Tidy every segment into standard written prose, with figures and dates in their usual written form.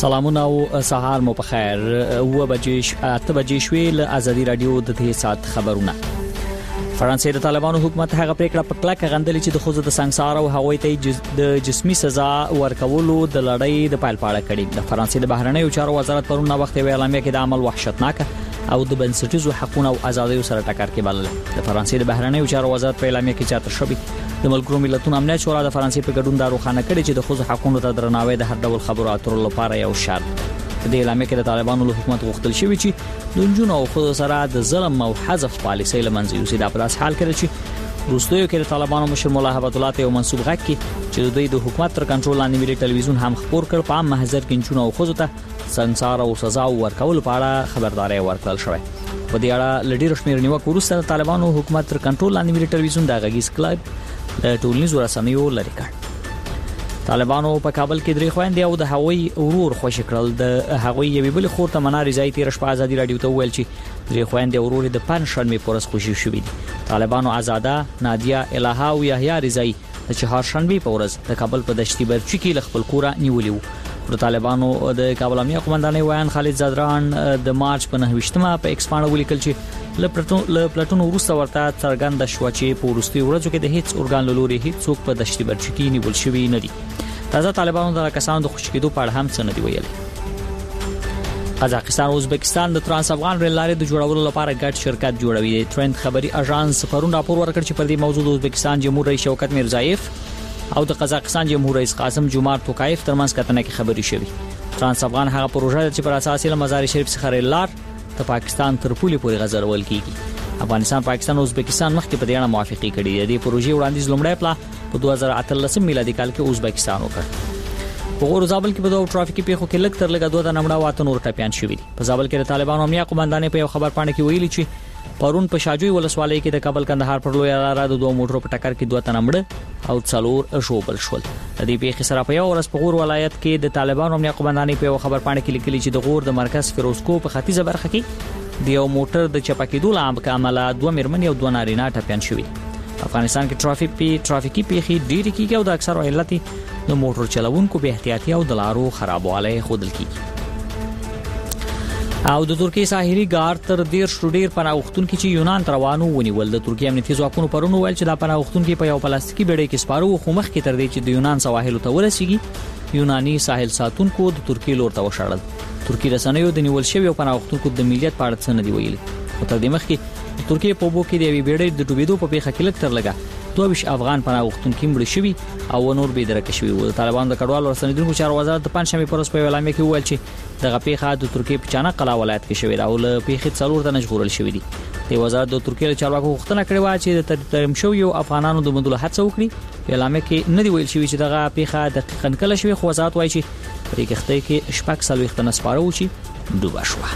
سلامونه او سهار مو په خیر. و بجې شوې له ازادي رادیو د دې سات خبرونه. فرانسې د طالبانو حکومت هغه پریکړه په کلکه غندلې چې د خوځو د سنگسار او هغوی ته د جسمي سزا ورکولو د لړۍ د پایل پاړه کړي. د فرانسې د بهرنیو چارو وزارت پرون وخت اعلامیه کې د عمل وحشتناک او د بنسټیزو حقوقو او ازادیو سره ټکر کې بلل. د فرانسې د بهرنیو چارو وزارت په اعلامیه کې چاته شوی د ملګرو ملتونو امنیت شورا د فرانسې په ګډون دا روښانه کړي چې د خوځو حقوقو ته درناوی د هر ډول خبرو اترو لپاره یو شرط. د اعلامیه کې د طالبانو له حکومت غوښتل شوی چې د جنونو او خوځو سره د ظلم او حذف پالیسۍ لمنځه یوسي. دا په داس حال کې چې روسیو کې د طالبانو مشر مولا هبت الله ته یو منسوب غږ کې چې د دوی د حکومت تر کنټرول لاندې ملي ټلویزیون هم خبر کړ په عام محضر کې جنونو او خوځو ته سنگسار او سزا ورکول په اړه خبرداري ورکړل شوې. په دې اړه لډیر شمیر نیوکه وروسته طالبانو حکومت تر کنټرول لاندې ملي ټلویزیون د غږیز کلب ټولنیزو رسنیو لري کړ. طالبانو په کابل کې درې خويندې او د هوایی اورور خوش کړل. د هغوی یوې بل خور ته منار رضای تیر شپه ازادي رادیو ته ویل چې درې خويندې اورور د پنځشنبه پورس خوشي شوې دي. طالبانو آزاده نادیا الها او یحیی رضای د چهارشنبه پورس د کابل په دشتي برچی کې خپل کور نیولیو. د طالبانو د کابل امنیه قومندان ویان خالد زادران د مارچ په 9مه په ایکس باندې ولیکل چې له پلاتون ورسته ورته څرګند شو چې په ورستي ورځو کې د هیڅ اورګان لوري هیڅ څوک په دشتي برچی کې نیول شوی نه دي. تازه طالبانو د کسانو د خوشکېدو په اړه هم څه نه دی ویلي. قزاقستان او ازبکستان د ترانس افغان ریل لارې د جوړولو لپاره ګډ شرکت جوړوي. ترند خبري اژانس پرون راپور ورکړ چې پر دې موضوع د ازبکستان جمهور رئیس شوکت میرزایف او د قزاقستان جمهور رئیس قاسم جومارت توکایف ترمنځ کتنه کې خبري شوې. ترانس افغان هغه پروژه چې پر اساس یې مزار شریف څخه ریل لار ته پاکستان تر پولې پورې غځول کیږي. افغانستان پاکستان او ازبکستان مخکې په دې اړه موافقه کړې ده. د پروژې وړاندیز لومړی پلا په 2018 میلادي کال کې ازبکستان وکړ. په غور زابل کې په دوه ټرافیکي پیښو کې لږ تر لږه 2 نمړه واته نور ټپيان شوي دي. په زابل کې د طالبانو امنیه قومندان په یو خبر پاڼه کې ویلي چې پرون په شاجوی ولسوالۍ کې د کابل کندهار پر لوی لار د دوه موټرو په ټکر کې 2 نمړه او څلور شوبل شول. د دې پیښې سره په یو ورځ په غور ولایت کې د طالبانو امنیه قومندان په یو خبر پاڼه کې لیکلي چې د غور د مرکز فیروزکو په ختیځه برخه کې د یو موټر د چپکېدو لامل 2 میرمنې او 2 نارینه ټپيان شوي. افغانستان کې ټرافیکي پیښې ډېرې کیږي او د اکثر علت د موټر چلوونکو به احتیاطي او د لارو خرابوالی خودل کیږي. او د ترکیه ساحلي غار تر ډیر پناهغښتونکو چې یونان تر روانو ونیول. د ترکیه امنیتي ځواکونو پرون ویل چې دا پناهغښتونکو په یو پلاستیکي بیړۍ کې سپارو خو مخ کې تر دې چې د یونان سواحل ته ورسیږي یوناني ساحل ساتونکو د ترکیه لور ته وشړل. ترکیه رسنیو د نیول شوی پناهغښتونکو د ملیت په اړه څه نه دی ویلي. تر دې مخکې ترکیه په بو کې د وی بیړۍ د ډوبېدو په پیښه کې لږ تر لږه 22 افغان پناهغښتونکو مړ شوي او نور به درک شوي وو. طالبانو د کډوالو رسنیدونکو چارو وزارت د پنځشنبه پرس په اعلامیه کې وویل چې دغه پیښه د ترکیه په چانه قلا ولایت کې شوې ده او له پیښې څلور د نشغورل شوې دي. د وزارت د ترکیه چارواکو غوښتنه کړې و چې د ترمیم شویو افغانانو د مندلو هڅه وکړي. په اعلامیه کې نه دی ویل شوی چې دغه پیښه دقیقاً کله شوې، خو وزارت وایي چې په دې کښته کې شپږ سلويخت نسپاره و چې ډوبه شوه.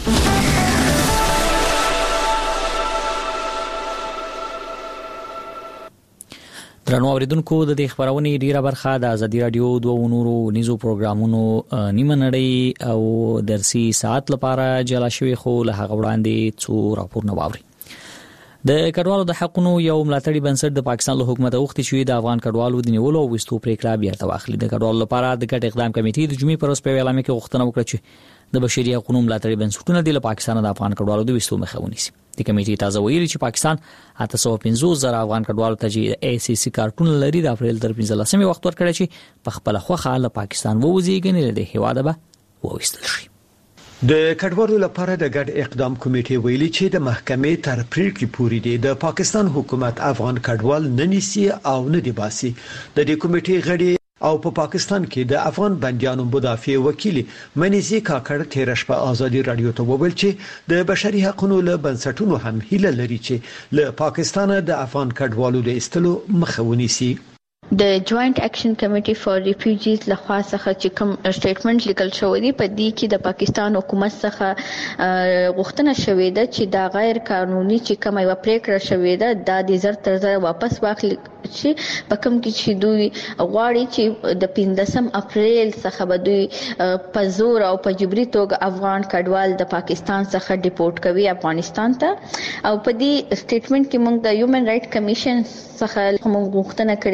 درنو اوریدونکو د دې خبرونې ډیره برخه د ازادي رادیو دوه نورو نيزو پروګرامونو نیمه نړۍ او درسي ساعت لپاره جلا شوی، خو له هغه وړاندې څو راپورونه واوري. د کډوالو د حقوقو یو ملاتړي بنسټ د پاکستان له حکومت غوښتي چې د افغان کډوالو د نیولو او وستو پریکړه بیا واخلي. د کډوالو لپاره د ګډ اقدام کمیټې د جمعې پر ورځ په اعلامیه کې غوښتنه وکړه چې د بشري حقوقو ملاتړي بنسټونه د پاکستان د افغان کډوالو د وستو مخه ونیسي. د کمیټې تازه ویلي چې پاکستان 850,000 افغان کډوالو ته چې ای سی سی کارتون لري د اپریل تر 15 وخت ورکړی چې په خپل خوخه له پاکستان ووځي غني له هیواده به وويستل شي. د کډوالو لپاره د ګډ اقدام کمیټې ویلي چې د محکمې تر پریکړې پورې دی د پاکستان حکومت افغان کډوال نه نیسي او نه دی باسي. د دې کمیټې غړي او په پاکستان کې د افغان بنديانو مدافع وکیل منیزي کاکړ تیر شپه ازادي رادیو ته وویل چې د بشري حقوقو له بنسټونو هم هیله لري چې له پاکستان د افغان کډوالو د استلو مخه ونیسي. د جوائنٹ ایکشن کمیټي فار ریفیوجیز لخوا څخه چې کوم سټیټمنټ لیکل شوی دی په دې کې د پاکستان حکومت څخه غوښتنه شوې ده چې دا غیر قانوني چې کومه یو پریکړه شوې ده دا د زر تر زر واپس واخلي چې په کوم کې چې دوی غواړي چې د 15 اپریل څخه به دوی په زور او په جبري توګه افغان کډوال د پاکستان څخه ډیپورټ کوي افغانستان ته. او په دې سټیټمنټ کې موږ د هیومن رائټ کمیشن څخه موږ غوښتنه کړې ده چې دوی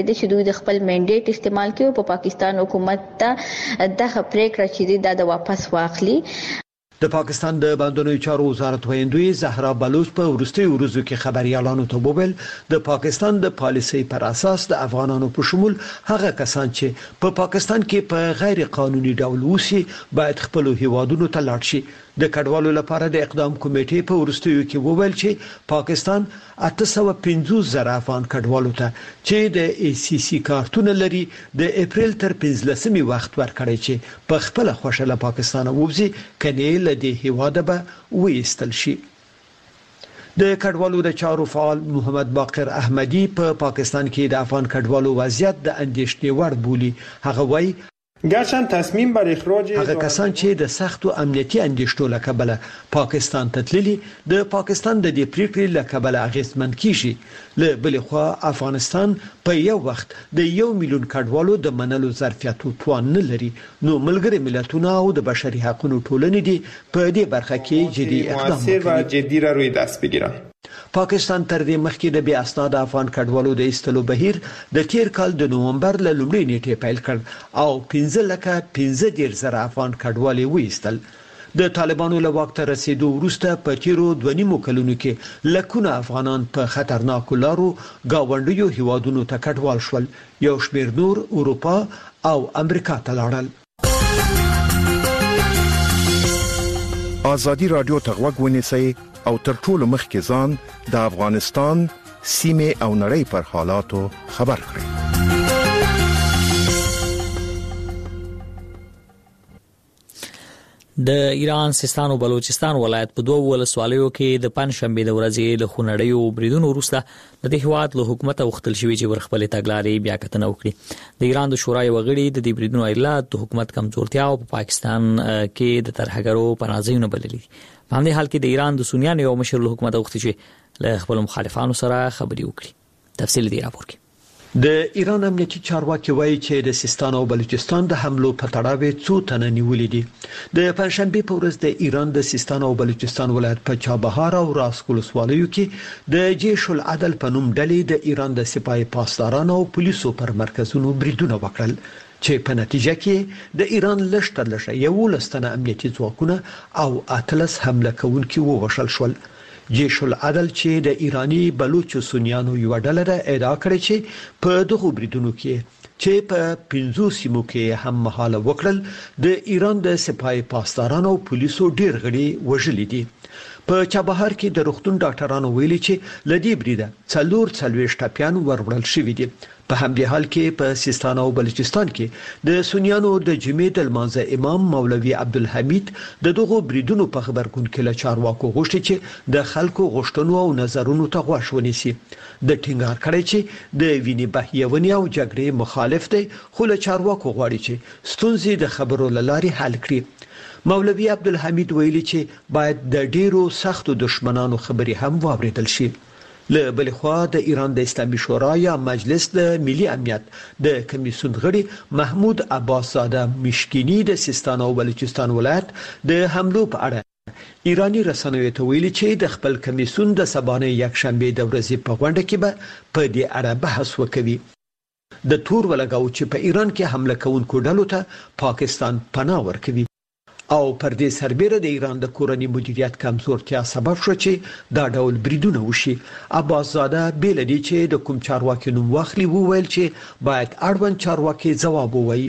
دوی د خپل منډیټ استعمال کوي په پاکستان حکومت ته دغه پریکړه چې د واپس واخلي. د پاکستان د بندونو چارو وزارت ویندوی زهرا بلوچ په ورستي ورځو کې خبريالانو ته وویل د پاکستان د پالیسي پر اساس د افغانانو په شمول هغه کسان چې په پاکستان کې په غیر قانوني ډول اوسي باید خپل هیوادونو ته لاړ شي. د کډوالو لپاره د اقدام کمیټې په ورستیو کې وویل چې پاکستان 850,000 افغان کډوالو ته چې د ای سی سی کارتونه لري د اپریل تر 15مې وخت ورکړی چې په خپل خوشاله پاکستان ووزي کني له دې هیواده به وېستل شي. د کډوالو د چارو فعال محمد باقر احمدی په پاکستان کې د افغان کډوالو وضعیت د اندېښنې وړ بولي. هغه وایي گرچند تصمیم بر اخراج هغه کسان چې د سختو امنیتي اندېښنو له کبله پاکستان ته تللي د پاکستان د دې پریکړې له کبله اغیزمن کیږي. له بل خوا افغانستان په یو وخت د 1 میلیون کډوالو د منلو ظرفیت او توان نه لري. نو ملګری ملتونه او د بشري حقوقو ټولنې دي په دې برخه کې جدي اقدام کوي جدي را روی دست بگیرن. پاکستان تر دې مخکې د بیا اسناد افغان کډوالو د ایستلو بهیر د تیر کال د نومبر له لومړۍ نیټې پیل کړ او 15,000 افغان کډوالې وېستل. د طالبانو له واک ته رسیدو وروسته په تیرو 2.5 کلونو کې لکونه افغانان په خطرناکو لارو گاونډیو هیوادونو ته کډوال شول. یو شمېر نور اروپا او امریکا ته لاړل. آزادی رادیو ته غوږ ونیسئ او تر ټولو مخکې ځان د افغانستان سیمه او نړۍ پر حالاتو خبر کړئ. د ایران سیستان او بلوچستان ولایت په دوه ولسوالیو کې د پنځشنبه د ورځې له خونړیو بریدونو وروسته د دې هیواد له حکومت غوښتل شوی چې ورخپل تګلارې بیا کتنه وکړي. د ایران د شورای وغړي د دې بریدونو علت د حکومت کمزورتیا او په پاکستان کې د ترهګرو پناهځایونو بللي. په همدې حال کې د ایران د سنیانو یو مشر له حکومت غوښتي چې له خپل مخالفانو سره خبرې وکړي. تفصیل دی راپور کې. د ایران امنیتي چارواکي وایي چې د سیستان او بلوچستان د حملو په تړاو څو تنه نیولې دي. د پنځشنبه په ورځ د ایران د سیستان او بلوچستان ولایت په چابهار او راسک ولسوالیو کې د جیش العدل په نوم ډلې د ایران د سپاه پاسدارانو او پولیسو پر مرکزونو بریدونه وکړل چې په نتیجه کې د ایران لشترلشه یو لستنه امنیتي ځواکونه او 18 حمله کوونکي ووشل شول. جیش العدل چې د ایرانی بلوچ سنیانو یو ډله ده ادعا کړې چې په دغه بریدونو کې چې په 15 سیمو کې هم مهاله وکړل د ایران د سپاه پاسدارانو او پولیسو ډیر غړي وژلي دي. په چابهار کې د روغتون ډاکټرانو ویلي چې لدی بریده 44 ټاپیان وروړل شوې دي. په همدې حال کې په سیستان او بلوچستان کې د سنیانو د جمعې د لمانځه امام مولوي عبدالحمید د دغه بریدونو په خبرګون کې له چارواکو غوښتي چې د خلکو غوښتنو او نظرونو ته غوږ ونیسي. د ټینګار کړی چې د ویني بهیونی او جګړې مخالف دی خو له چارواکو غواړي چې ستونزې د خبرو لارې حل کړي. مولوي عبدالحمید ویلي چې باید د ډیرو سختو دشمنانو خبرې هم واوریدل شي. له بل خوا د ایران د اسلامي شورا یا مجلس د ملي امنیت د کمیسیون غړي محمود عباس زاده مشکینی د سیستان او بلوچستان ولایت د حملو په اړه ایرانی رسنیو ته ویلي چې د خپل کمیسیون د سبانه یک شنبه د ورځې په غونډه کې به په دې اړه بحث وکوي. د تور ولګاو چې په ایران کې حمله کوونکو ډلو ته پاکستان پناه ورکوي او پر دې سربېره د ایران د کورنۍ مدیریت کمزورتیا سبب شو چې دا ډول بریدونه وشي. عباس زاده بیل دي چې د کوم چارواکي نوم واخلي وویل چې باید اړوند چارواکي ځواب ووایي.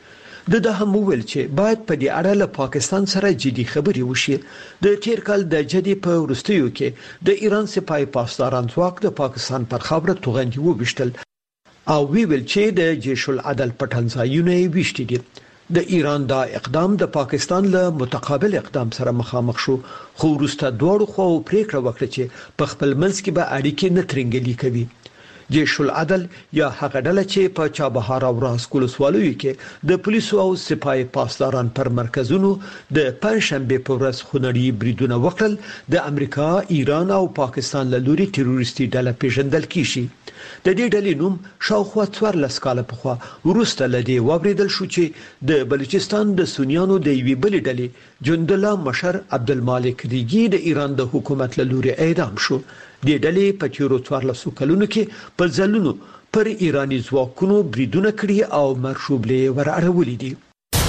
د هم ویل چې باید په دې اړه له پاکستان سره جدي خبرې وشي. د تیر کال د جدي په ورستیو کې د ایران سپاه پاسداران ځواک د پاکستان پر خاوره توغندي وبشتل او ویل چې د جیش العدل پټنځایونه ویشتي دي. د ایران دا اقدام د پاکستان له متقابل اقدام سره مخامخ شو خو وروسته دوه خو پریکړه وکړه چې په خپل منځ کې به اړیکې نه ترنګلي کوي. جیش العدل یا هغه ډله چې په چابهار او راسک ولسوالیو کې د پولیسو او سپاه پاسداران پر مرکزونو د پنځشنبه په ورځ خونړي بریدونه وکړل د امریکا، ایران او پاکستان له لوري تروریستي ډله پیژندل کیږي. د دې ډلې نوم شاوخوا 14 کاله پخوا وروسته لدی وبریدل شو چې د بلوچستان د سنیانو د یوې بلې ډلې جند الله مشر عبدالمالک ریګي د ایران د حکومت له لوري اعدام شو. د ډلې په تیرو 14 کلونو کې په ځلونو پر ایرانی ځواکونو بریدونه کړي او مرشوبلې ورارولې دي.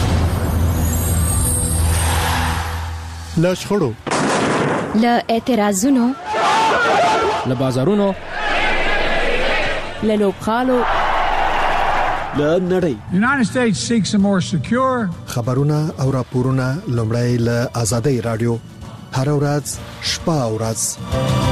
له شخړو، له اعتراضونو، له بازارونو، له لوبغالو، له نړۍ. United States seeks a more secure خبرونه او راپورونه لومړی له آزادۍ رادیو هر ورځ شپه او ورځ.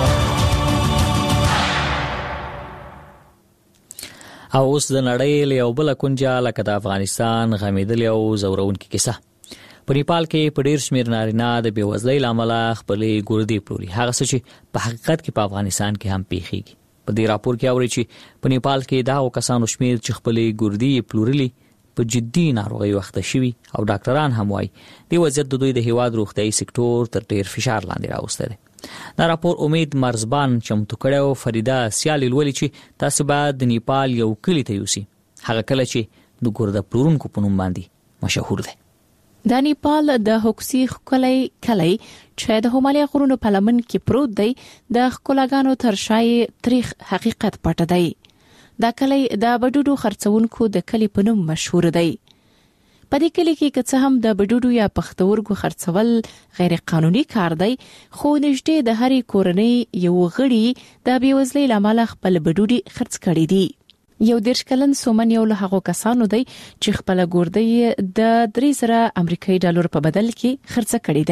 او اوس د نړۍ له یو بل کونجه لکه د افغانستان غمیدل او زورونکې کیسه. په نیپال کې په ډیر شمیر نارینه د بیوزلۍ لامل خپلې ګردې پلوري، هغه څه چې په حقیقت کې په افغانستان کې هم پیښیږي. په دې راپور کې اوري چې په نیپال کې دا کسانو شمیر چې خپلې ګردې پلورلي په جدي ناروغي وخت شوي او ډاکټران هم وایي د وضعیت د دوی د هیواد روغتیايي سکتور تر ډیر فشار لاندې راوسته دی. دا راپور امید مرزبان چمتو کړو. فریدا سیال ولولي چې تاسو باید د نیپال یو کلی ته یوسي، هغه کله چې د ګرده پلورونکو په نوم باندې مشهور دی. د نیپال د هوکسي خلای کلی چې د هیمالیا غرونو په لمن کې پروت دی د خلاګانو تر شای تاریخ حقیقت پټ دی. دا کلی د بډوډو خرڅونکو د کلی په نوم مشهور دی. په دې کلی کې که څه هم د بډوډو یا پښتورګو خرڅول غیر قانوني کار دی، خو نږدې د هرې کورنۍ یو غړي د بیوزلۍ لامل خپل بډوډي خرڅ کړي دي. یو 10 کلن سومن یو له هغو کسانو دی چې خپل ګردې د 3,000 امریکایي ډالر په بدل کې خرڅ کړي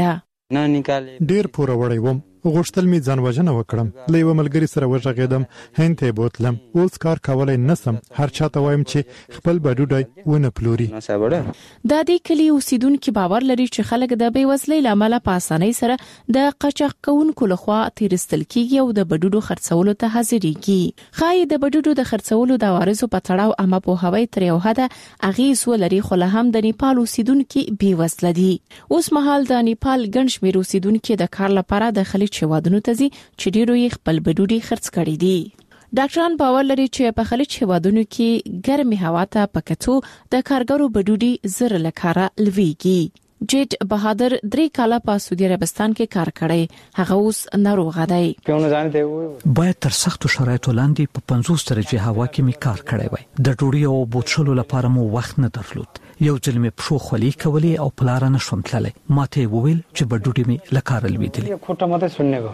ده. ډیر پوره وړي وم، غوښتل می ځان وژنه وکړم، له یو ملګری سره وژغېدم، هند ته بوتلم، اوس کار کولای نسم، هر چاته وایم چې خپل بډوډای ونه پلوري. د دې کلی اوسیدونکو باور لري چې خلک د بیوزلۍ لامل په اسانۍ سره د قاچاق کوونکو لخوا تیرستل کیږي او د بډوډو خرڅولو ته حاضرېږي. خای د بډوډو د خرڅولو د وارثو په تړاو اما په هوای تر یو حد اغیز ولري، خو له هم د نیپال اوسیدونکو بیوزل دي. اوس مهال د نیپال ګڼ شمېر اوسیدونکو د کار لپاره د خلیج هیوادونو ته ځي چې ډیرو یې خپل بډوډي خرڅ کړي دي. ډاکټران باور لري چې په خلیج هیوادونو کې ګرمي هوا ته پکتو د کارګرو بډوډي زر لکاره لويږي. جیټ بهادر 3 کاله په سعودي عربستان کې کار کړی، هغه اوس ناروغ دی. باید تر سختو شرایطو لاندې په 50 درجه هوا کې می کار کړی وای. د ډوډۍ او بوتلو لپاره مو وخت نه درلود. یو ځل می پښو خولي کولی او پلار نه شوم تللی. ماته وویل چې بډوډي می لکاره لويدلی.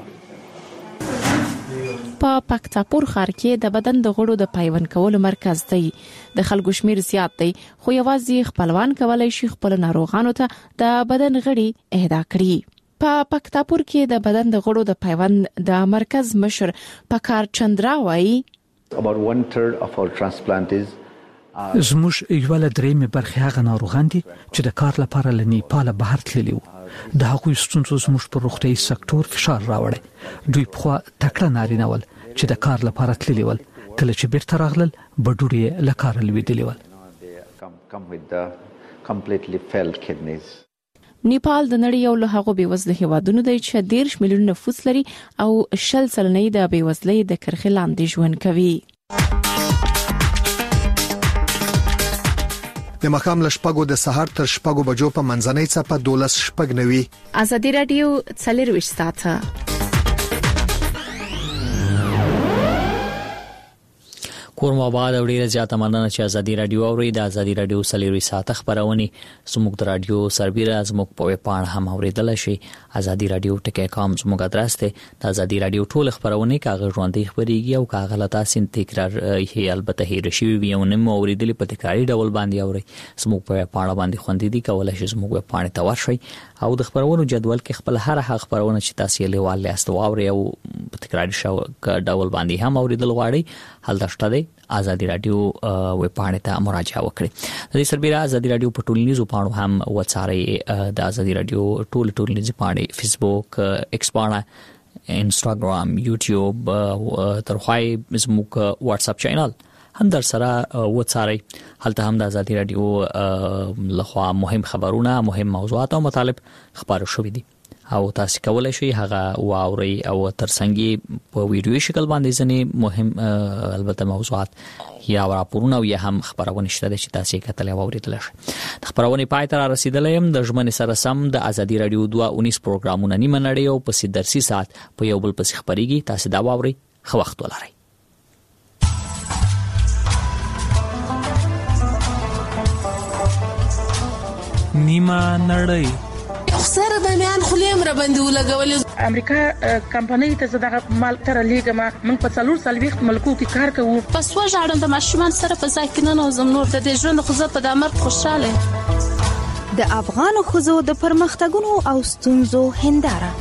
په پکتاپور ښار کې د بدن د غړو د پیوند کولو مرکز دی. د خلکو شمیر زیات دی، خو یوازې خپلوان کولای شي خپل ناروغانو ته د بدن غړي اهدا کړي. په پکتاپور کې د بدن د غړو د پیوند د مرکز مشر پکار چندرا وایي about 1/3 of our transplantees زموږ یو له درېمه برخه هغه ناروغان دي چې د کار لپاره له نیپال بهر تللي وو. د هغوی ستونزو زموږ پر روغتیايي سکتور فشار راوړی. دوی په تکړه نارینه ول چې د کار لپاره تللي ول، کله چې بیرته راغلل بډوډي له کار لویدلې ول. نیپال د نړۍ یو له هغو بیوزله هیوادونو دی چې 13 میلیون نفوس لري او 60% د بیوزلۍ د کرښې لاندې ژوند کوي. د مخام لشپګو د سحر تر شپګو بجو په منځنۍ څپه 12 شپګ نوي. ازادي رادیو 24 ساعته. کور مو آباد او ډیره زیاته مننه چې ازادي رادیو اوري. د ازادي رادیو 24 ساعته خبرونه زموږ د رادیو سربیره زموږ په ویبپاڼه هم اوریدل شي. ازادي رادیو ټکی.com زموږ ادرس دی. د ازادي رادیو ټول خبرونه کاغذ ژوندۍ خبريږي او کاغذ لتا سین تکرار هي البته هیر شي وي او نیم اوریدل په تکراری ډول باندې اوري. زموږ په ویبپاڼه باندې خوندې دي، کولای شي زموږ ویبپاڼه ته ورشي او د خبرونو جدول کې خپل هر هغه خبرونه چې تاسو یې لیواله استواوري او په تکراری شو ډول باندې هم اوریدل غواړي. حل دشته دی ازادي رادیو ویبپاڼه ته مراجعه وکړئ. د دې سربېره ازادي رادیو په ټولنیزو پاڼو هم وڅارئ. د ازادي رادیو ټولنیزې پاڼې فیسبوک، ایکس پاڼه، انستاګرام، یوټیوب، ترخوای زموږ واتس اپ چینل هم در سره وڅارئ. هلته هم د ازادي رادیو لخوا مهم خبرونه، مهم موضوعات او مطالب خبرو شوې دي. او تاسو کولای شئ هغه واوري او ترڅنګ په ویډیو شکل باندې ځنې مهم البته موضوعات یا راپورونه او یا هم خبرونه شته چې تاسو یې کتلې او اوریدل شئ. د خبرونه پای ته رسیدلې يم. د ژمنې سره سم د ازادي رادیو 219 پروګرامونه نیمه نړۍ او په درسي ساعت په یو بل پس خبريږي. تاسو دا واوري. خو وخت ولرئ. نیمه نړۍ سره د میان خلیم را باندې ولګول. امریکا کمپنۍ ته زداغه مال تر لیګما موږ په 4 ملکو کې کار کوو. پس وژاړم د ماشومان سره په ځای کې نه نوزم نور د دې ژوند خو زه په دمر خوشاله. د افغان خزو د پرمختګونو او ستونزو هنداره.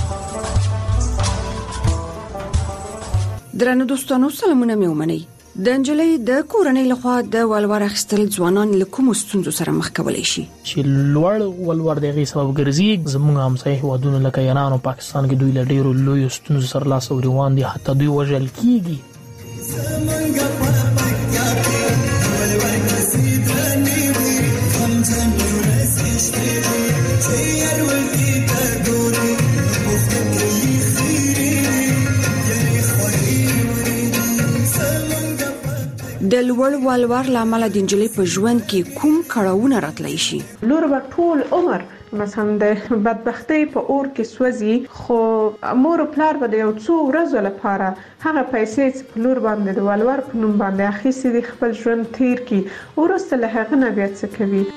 درنو دوستانو سلامونه مې ومنئ. د انجلۍ د کورنۍ لخوا د ولور اخیستل ځوانان له کوم ستونزو سره مخ کولای شي؟ چې لوړ ولور دغه سبب ګرځي زموږ همسایه هیوادونو لکه ایران او پاکستان کې دوی له ډیرو لوی ستونزو سره لاس او روان دي، حتی دوی وژل کیږي. د لوړ ولور لامل د انجلۍ په ژوند کې کوم کړهونه راتلی شي؟ لور به ټول عمر مثلا د بدبختی په اور کې سوځي، خو مور او پلار به د یو څو ورځې لپاره هغه پیسې چې په لور باندې د ولور په نوم باندې اخیستي دي خپل ژوند تیر کړي، وروسته له هغه نه بیا څه کوي.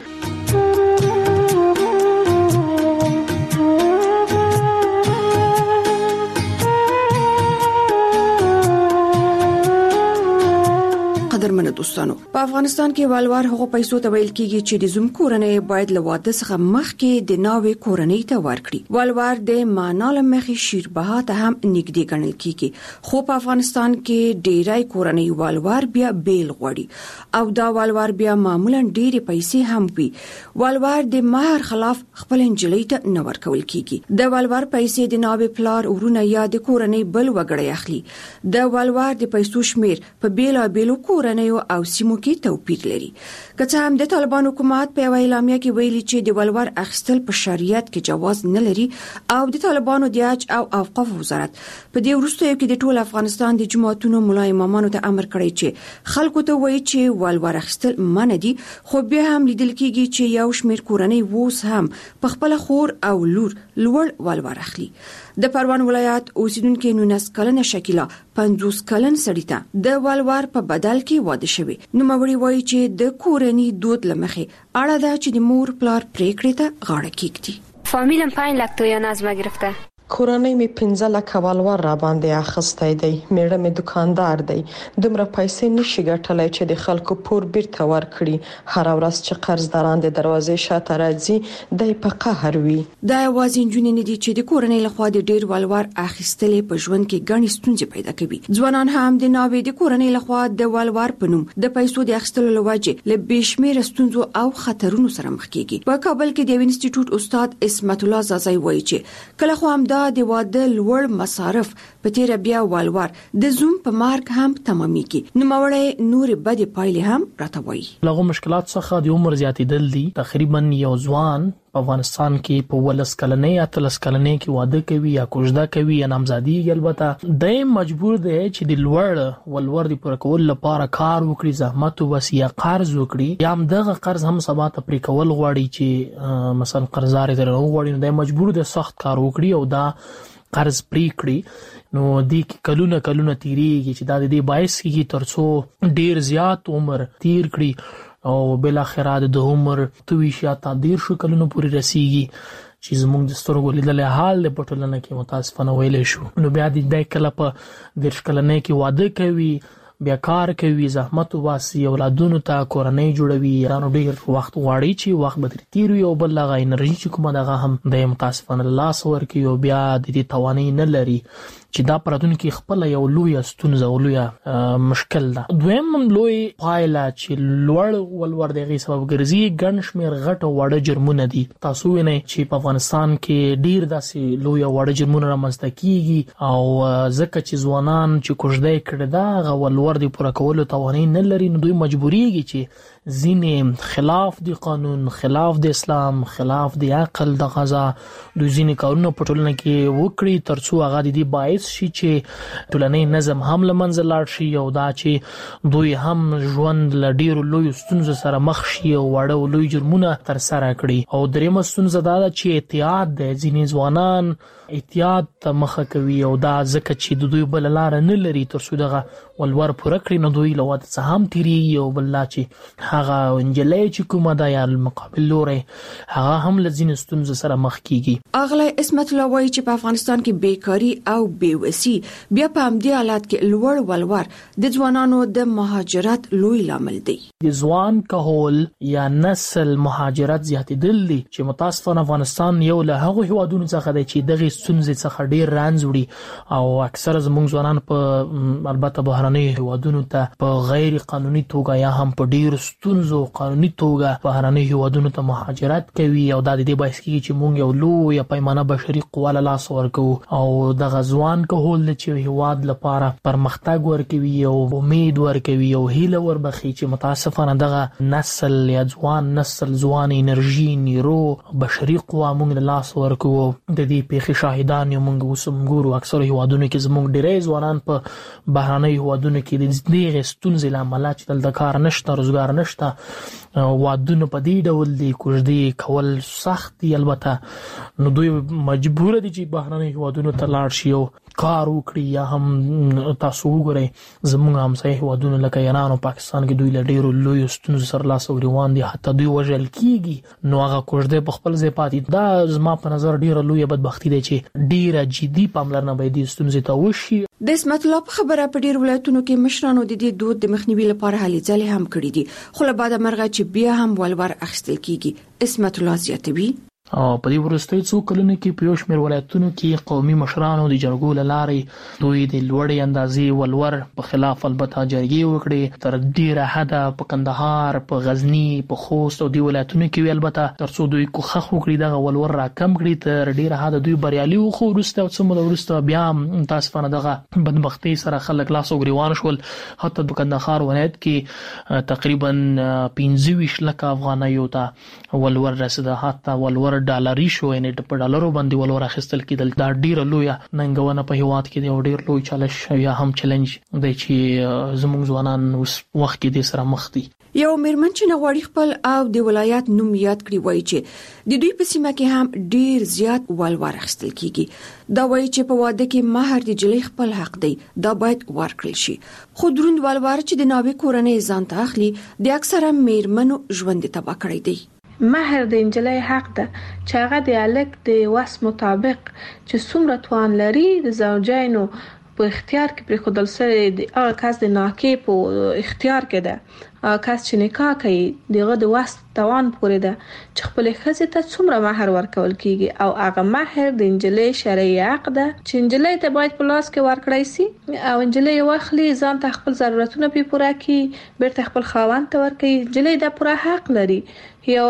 قدرمنو دوستانو، په افغانستان کې ولور هغه پیسو ته ویل کیږي چې د زوم کورنۍ باید له واده څخه مخکې د ناوې کورنۍ ته ورکړي. ولور د معنا له مخې شیربها ته هم نږدې ګڼل کیږي، خو په افغانستان کې ډیری کورنۍ ولور بیا بیل غوړي او دا ولور بیا معمولا ډیره پیسې هم وي. ولور د مہر خلاف خپل انجلۍ ته نه ورکول کیږي. د ولور پیسې د ناوې پلار ورونه یا د کورنۍ بل وګړي اخلي. د ولور د پیسو شمیر په بیلابیلو کورنیو او سیمو کې توپیر لري. که څه هم د طالبان حکومت په اعلامیه کې ویلي چې د ولور اخیستل په شریعت کې جواز نه لري او د طالبانو د حج او اوقاف وزارت په دې وروستیو کې د ټول افغانستان د جماعتونو ملا امامانو ته امر کړی چې خلکو ته وایي چې ولور اخیستل منع دي، خو بیا هم لیدل کېږي چې یو شمېر کورنۍ اوس هم په خپل خور او لور لوړ ولور اخلي. د پروان ولایت اوسیدونکو 19 کلنه شکیلا 50 کلن سړی ته د ولور په بدل کې واده شوی. نو موري وایي چې د کورنۍ دود لمخې اړه ده چې د مور پلار پریکړې ته غاړه کېږدي. فامیلم 5 لک تویا نازمه گرفته. کورنۍ می 15 لک ولور را باندې اخستای دی. میړه می دکاندار دی. دومره پیسې نشي ګټلای چې د خلکو پور بیرته ورکړي. هر ورځ چې قرضداران د دروازې شاته راځي د په قهر وي. دا یوازې نجونې نه دي چې د کورنۍ لخوا د ډیر ولور اخیستلې په ژوند کې ګڼې ستونزې پیدا کوي. ځوانان هم د ناوې د کورنۍ لخوا د ولور په نوم د پیسو د اخیستلو لوجه له بشمیره ستونزو او خطرونو سره مخ کیږي. په کابل کې د انسټیټیوټ استاد اسمت الله زازای وایي چې کله خو هم د واده لوړ مصارف په تیر بیا ولور د زوم په مارک هم تمامېږي. نو موري نور بد پایله هم راتوي. لغه مشکلات څخه د عمر زیاتېدل دي. تقریبا یو ځوان په افغانستان کې په ولس کلنې یا تلس کلنې کې واده کوي یا کوژده کوي یا نامزادي البته د مجبور دی چې د لوړ ولور د پوره کول لپاره کار وکړي، زحمت وباسي یا قرض وکړي، یا هم دغه قرض هم سبا ته پرې کول غواړي چې مثلا قرضدار یې درنه غواړي، نو د مجبور دی سخت کار وکړي او دا قرض پرې کړي. نو د کلونه تیریږي چې دا د دې باعث کیږي ترڅو ډیر زیات عمر تیر کړي او بل اخره د عمر 23 تا 13 کلونو پورې رسیږي چې زموږ د سترګو لیدل حال په ټولنه کې متاسفانه ویلې شو. نو بیا د کله په 13 کلنۍ کې واده کوي، بیا کار کوي، زحمت واسي، اولادونو ته کورنۍ جوړوي، رانو ډیر وخت غواړي چې وخت به تیر وي او بل هغه انرژي چې کومه دغه هم د متاسفانه لاس ورکي او بیا د دې توانې نه لري چې دا پردون کې خپل یو لوی ستونزه او لوی مشکل ده. دویم لوی پایله چې لوړ ولور دغه سبب ګرځي ګڼ شمېر غټ او وړ جرمونه دي. تاسو وینئ چې په افغانستان کې ډیر داسې لوی او وړ جرمونه رامنځته کیږي او ځکه چې ځوانان چې کوژده کړي دا ولور د پوره کولو توانې نه لري، نو دوی مجبوریږي چې ځینې خلاف دی قانون، خلاف د اسلام، خلاف د عقل د غذا د ځینې کارونه په ټولنه کې وکړي ترڅو هغه د دې باعث شي چې ټولنې نظم هم لمنځه لاړ شي او دا چې دوی هم ژوند له ډیرو لوی ستونزو سره مخ شي او وړو لوی جرمونه تر سره کړي. او درېمه ستونزه دا ده چې احتیاط د ځینې ځوانان احتیاط ته مخه کوي او دا ځکه چې د دوی بل لار نه لري ترڅو دغه ولور پوره کړي نو دوی له واده څخه هم تیریږي او بل لا چې هغه انجلۍ چې کومه ده یا مقابل لوري هغه هم له ځینې ستونزو سره مخ کیږي. اغله اسمت الله وایي چې په افغانستان کې بیکاری او بیوسي بیا په همدې حالات کې لوړ ولور د ځوانانو د مهاجرت لوی لامل دی. د ځوان کهول یا نسل مهاجرت زیاتېدل دي چې متاسفانه افغانستان یو له هغو هیوادونو څخه دی چې دغه ستونزې څخه ډیر رانځ وړي او اکثره زموږ ځوانان په البته بهرنۍ هیوادونو ته په غیر قانوني توګه یا هم په ډیر ستونزو قانوني توګه بهرنۍ هیوادونو ته مهاجرت کوي او دا د دې باعث کیږي چې موږ یو لوی پیمانه بشري قوا له لاس ورکو او د غزوان کهول چې هیواد لپاره پرمختګ ورکوي او امید ورکوي او هیله وربخي چې متاسفانه دغه نسل یا ځوان انرژي نیرو بشري قوا موږ له لاس ورکو. د دې پیښې شاهدان یو موږ وسم ګورو اکثره هیوادونو کې زموږ ډېری ځوانان په بهرنۍ هیوادونو کې د دې ستونزې له امله چې دلته کار نشته روزګار نشته وادونه په دې ډول دي کوژدې کول سخت دي البته نو دوی مجبور دي چې بهرنۍ هیوادونو ته لاړ شي او کار وکړي یا هم تاسو وګورئ زموږ همسایه هیوادونه لکه ایران او پاکستان کې دوی له ډېرو لویو ستونزو سره لاس او ګریوان دي حتی دوی وژل کیږي نو هغه کوژدې په خپل ځای پاتې دا زما په نظر ډېره لویه بدبختي ده چې ډېره جدي پاملرنه باید دې ستونزې ته وشي. د اسمت الله په خبره په ډیر ولایتونو کې مشرانو د دې دود د مخنیوي لپاره هلې ځلې هم کړې دي خو له بعده مرغه چې بیا هم ولور اخیستل کیږي. اسمت الله زیاتوي او په دې وروستي څو کلونو کې په یو شمېر ولایتونو کې قومي مشرانو د جرګو له لارې دوی د لوړې اندازې ولور په خلاف البته جرګې وکړې تر ډیره حده په کندهار په غزنی په خوست او د ولایتونو کې البته ترڅو دوی کوخه وکړي دغه ولور را کم کړي تر ډیره حده دوی بریالي وو خو وروسته او څومره وروسته بیا تاسفانه دغه بدبختی سره خلک لاس او ګریوان شول حتی د کندهار ولایت کې تقریبا 25 لک افغانیو ته ولور رسیده حتی ولور ډالري شو یعنی په ډالرو باندې ولور اخیستل کېدل دا ډیره لویه ننګونه په هیواد کې دی او ډیر لوی چالش یا هم چیلنج دی چې زموږ ځوانان اوس وخت کې د سره مخ دي. یو میرمن چې نغواړي خپل او د ولایت نوم یاد کړي وایي چې د دوی په سیمه کې هم ډیر زیات ولور اخیستل کیږي. دا وایي چې په واده کې مہر د جلۍ خپل حق دی دا باید ورکړل شي خو دروند ولور چې د ناوې کورنۍ ځان ته اخلي د اکثره میرمنو ژوند تباه کړی دی. مہر د انجلۍ حق ده چې هغه د الک د وس مطابق چې څومره توان لري د زوجینو په اختیار کې پر خودل سره د هغه کس د ناکې په اختیار کې ده کس چې نکاح کوي دغه د وس توان پورې ده چې خپل ښځې ته څومره مہر ورکول کیږي او هغه مہر د انجلۍ شرعي حق ده چې انجلۍ ته باید په لاس کې ورکړای شي او انجلۍ واخلي ځان ته خپل ضرورتونه پوره کړي بیرته خپل خاوند ته ورکړي. انجلۍ د پوره حق لري یو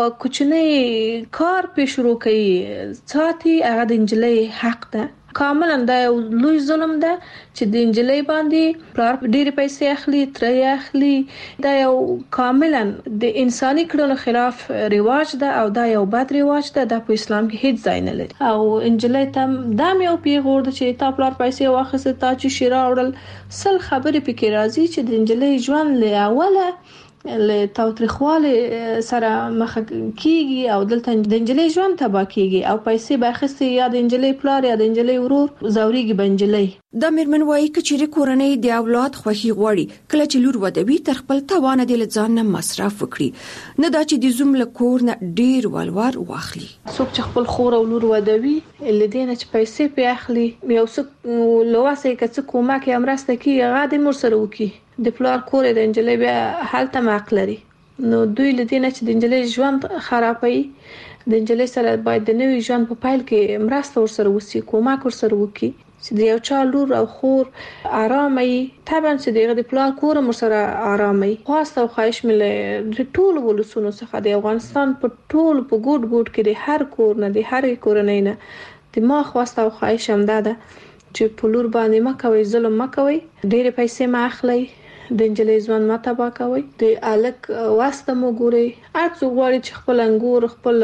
کوچنی کار په شروع کوي ساتي هغه د انجلۍ حق ده. کاملا دا یو لوی ظلم ده چې د انجلۍ باندې پلار ډېر پیسې اخلي ترې اخلي دا یو کاملا د انساني کړنو خلاف رواج ده او دا یو بد رواج ده د په اسلام کې هیڅ ځای نه لري او انجلۍ ته دا یو پیغور ده چې تا پلار پیسې واخیسته تا چې شیرا وړل سل خبرې پکې راځي چې د انجلۍ ژوند له اوله له تاوتریخواله سره مخ کیږي او دلته د انجلۍ ژوند تباه کیږي او پیسې باخستې یا د انجلۍ پلار یا د انجلۍ ورور زوريږي بنجلۍ. د میرمن وایي کچېری کورنۍ د اولاد خوښي غواړي کله چې لور ودوي تر خپل توان د ځان نه مصرف وکړي نه دا چې د زوم له کور نه ډیر ولور واخلي. څوک چې خپل خور او لور ودوي لدینه چې پیسې په اخلي یو څوک لواسه کڅ کومه کې امرسته کی غاډي مر سره وکي د پلار کور د انجلۍ بیا حالت معق لري نو دوی لدینه چې د انجلۍ ژوند خرابوي د انجلۍ سره باید د نوې ژوند په پایل کې مرسته ورسره وسی کومک ورسره وکي چې د یو چا لور او خور آرامي طبعا چې د پلار کور مر سره آرامي خواسته او خواهش مله د ټول ولسونو څخه د افغانستان په ټول په ګډ ګډ کې د هر کور نه د هر کورنۍ نه د ما خواسته او خواهش هم ده چې په لور باندې ما کوي ظلم ما کوي ډېر پیسې ما اخلي د انجلۍ ځوان ما تبا کوي د الک واسطه مو ګوري اڅو غواړي چې خپل انګور خپل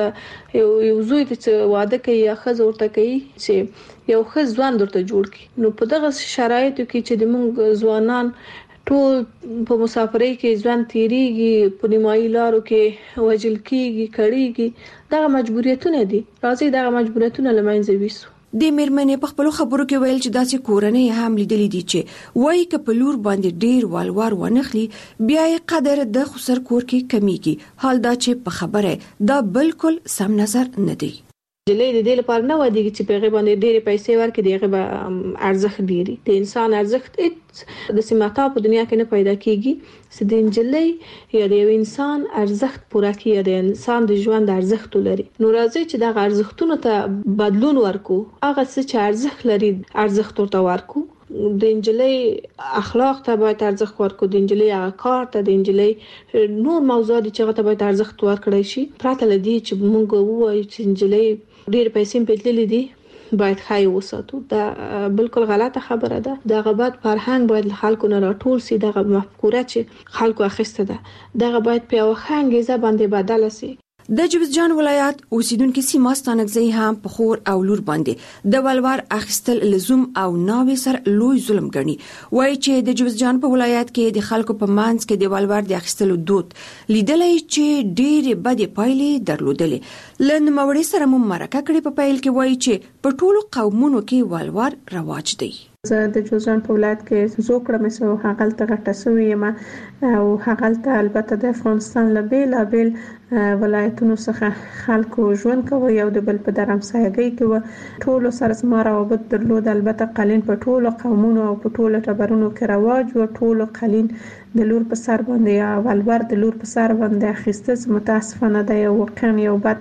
یو زوی د واده کوي یا خزه ورته کوي چې یو خز ځوان درته جوړ کړي نو په دغه شرایطو کې چې د موږ ځوانان ټول په مسافرۍ کې ځوان تیریږي په نیمایي لارو کې وجل کیږي کړيږي دا مجبوریتونه دي راځي دا مجبوریتونه لمنځه ویسو د میرمنې په خپل خبرو کې ویل چې داسې کورنۍ هم لیدلې دي چې وایي ک په لور باندې ډیر والوار ونخلي بیا یې قدر د خسر کور کې کمیږي حال دا چې په خبره دا بالکل سم نظر نه دی جلې د دې لپاره نه ودی چې په غیبه باندې ډېرې پیسې ورکړي دغه به ارزښت ډېری د انسان ارزښت د سیماتا په دنیا کې نه پیدا کیږي چې د انجلۍ یا د یو انسان ارزښت پوره کیږي د انسان د ژوند ارزښت لري نو راځي چې د ارزښتونو ته بدلون ورکو هغه څه چې ارزښت لري ارزښت ورته ورکو د انجلۍ اخلاق ته باید ارزښت ورکو د انجلۍ هغه کار ته د انجلۍ نور موضوعات چې هغه ته باید ارزښت ورکړی شي پراته لدی چې موږ وایو چې انجلۍ ډېر پیسې بدلې دي باید خای وساتو دا بالکل غلطه خبره ده دا غبط فرهنګ باید خلکو نه راټول سي دا مفکوره چې خلکو اخیسته ده دا باید په وخانګه باندې بدل سي د جوزجان ولایت اوسیدونکو سیمه ستانګزي هم په خور او لور باندې د ولور اخیستل لزوم او ناوې سر لوی ظلم ګڼي وایي چې د جوزجان په ولایت کې د خلکو په مانځ کې د ولور د اخیستلو دود لیدلې چې ډېر بدې پایلې درلودلې لن موري سره مرکه کړي په پیل کې وایي چې په ټولو قومونو کې ولور رواج دی زه د جوزجان په ولایت کې زوکړه مې سو هغلته غټه سوې ما او هغلته البته د افغانستان له بیل ولایتونو څخه خلکو ژوند کوي او د بل په درمسایګۍ کې ټولو سره سم روابط درلود البته قالین په ټولو قومونو او په ټولو ټبرونو کې رواج او ټولو قالین د لور په سر باندې یا ولور د لور په سر باندې اخیسته متاسفانه د یو واقعا یو بد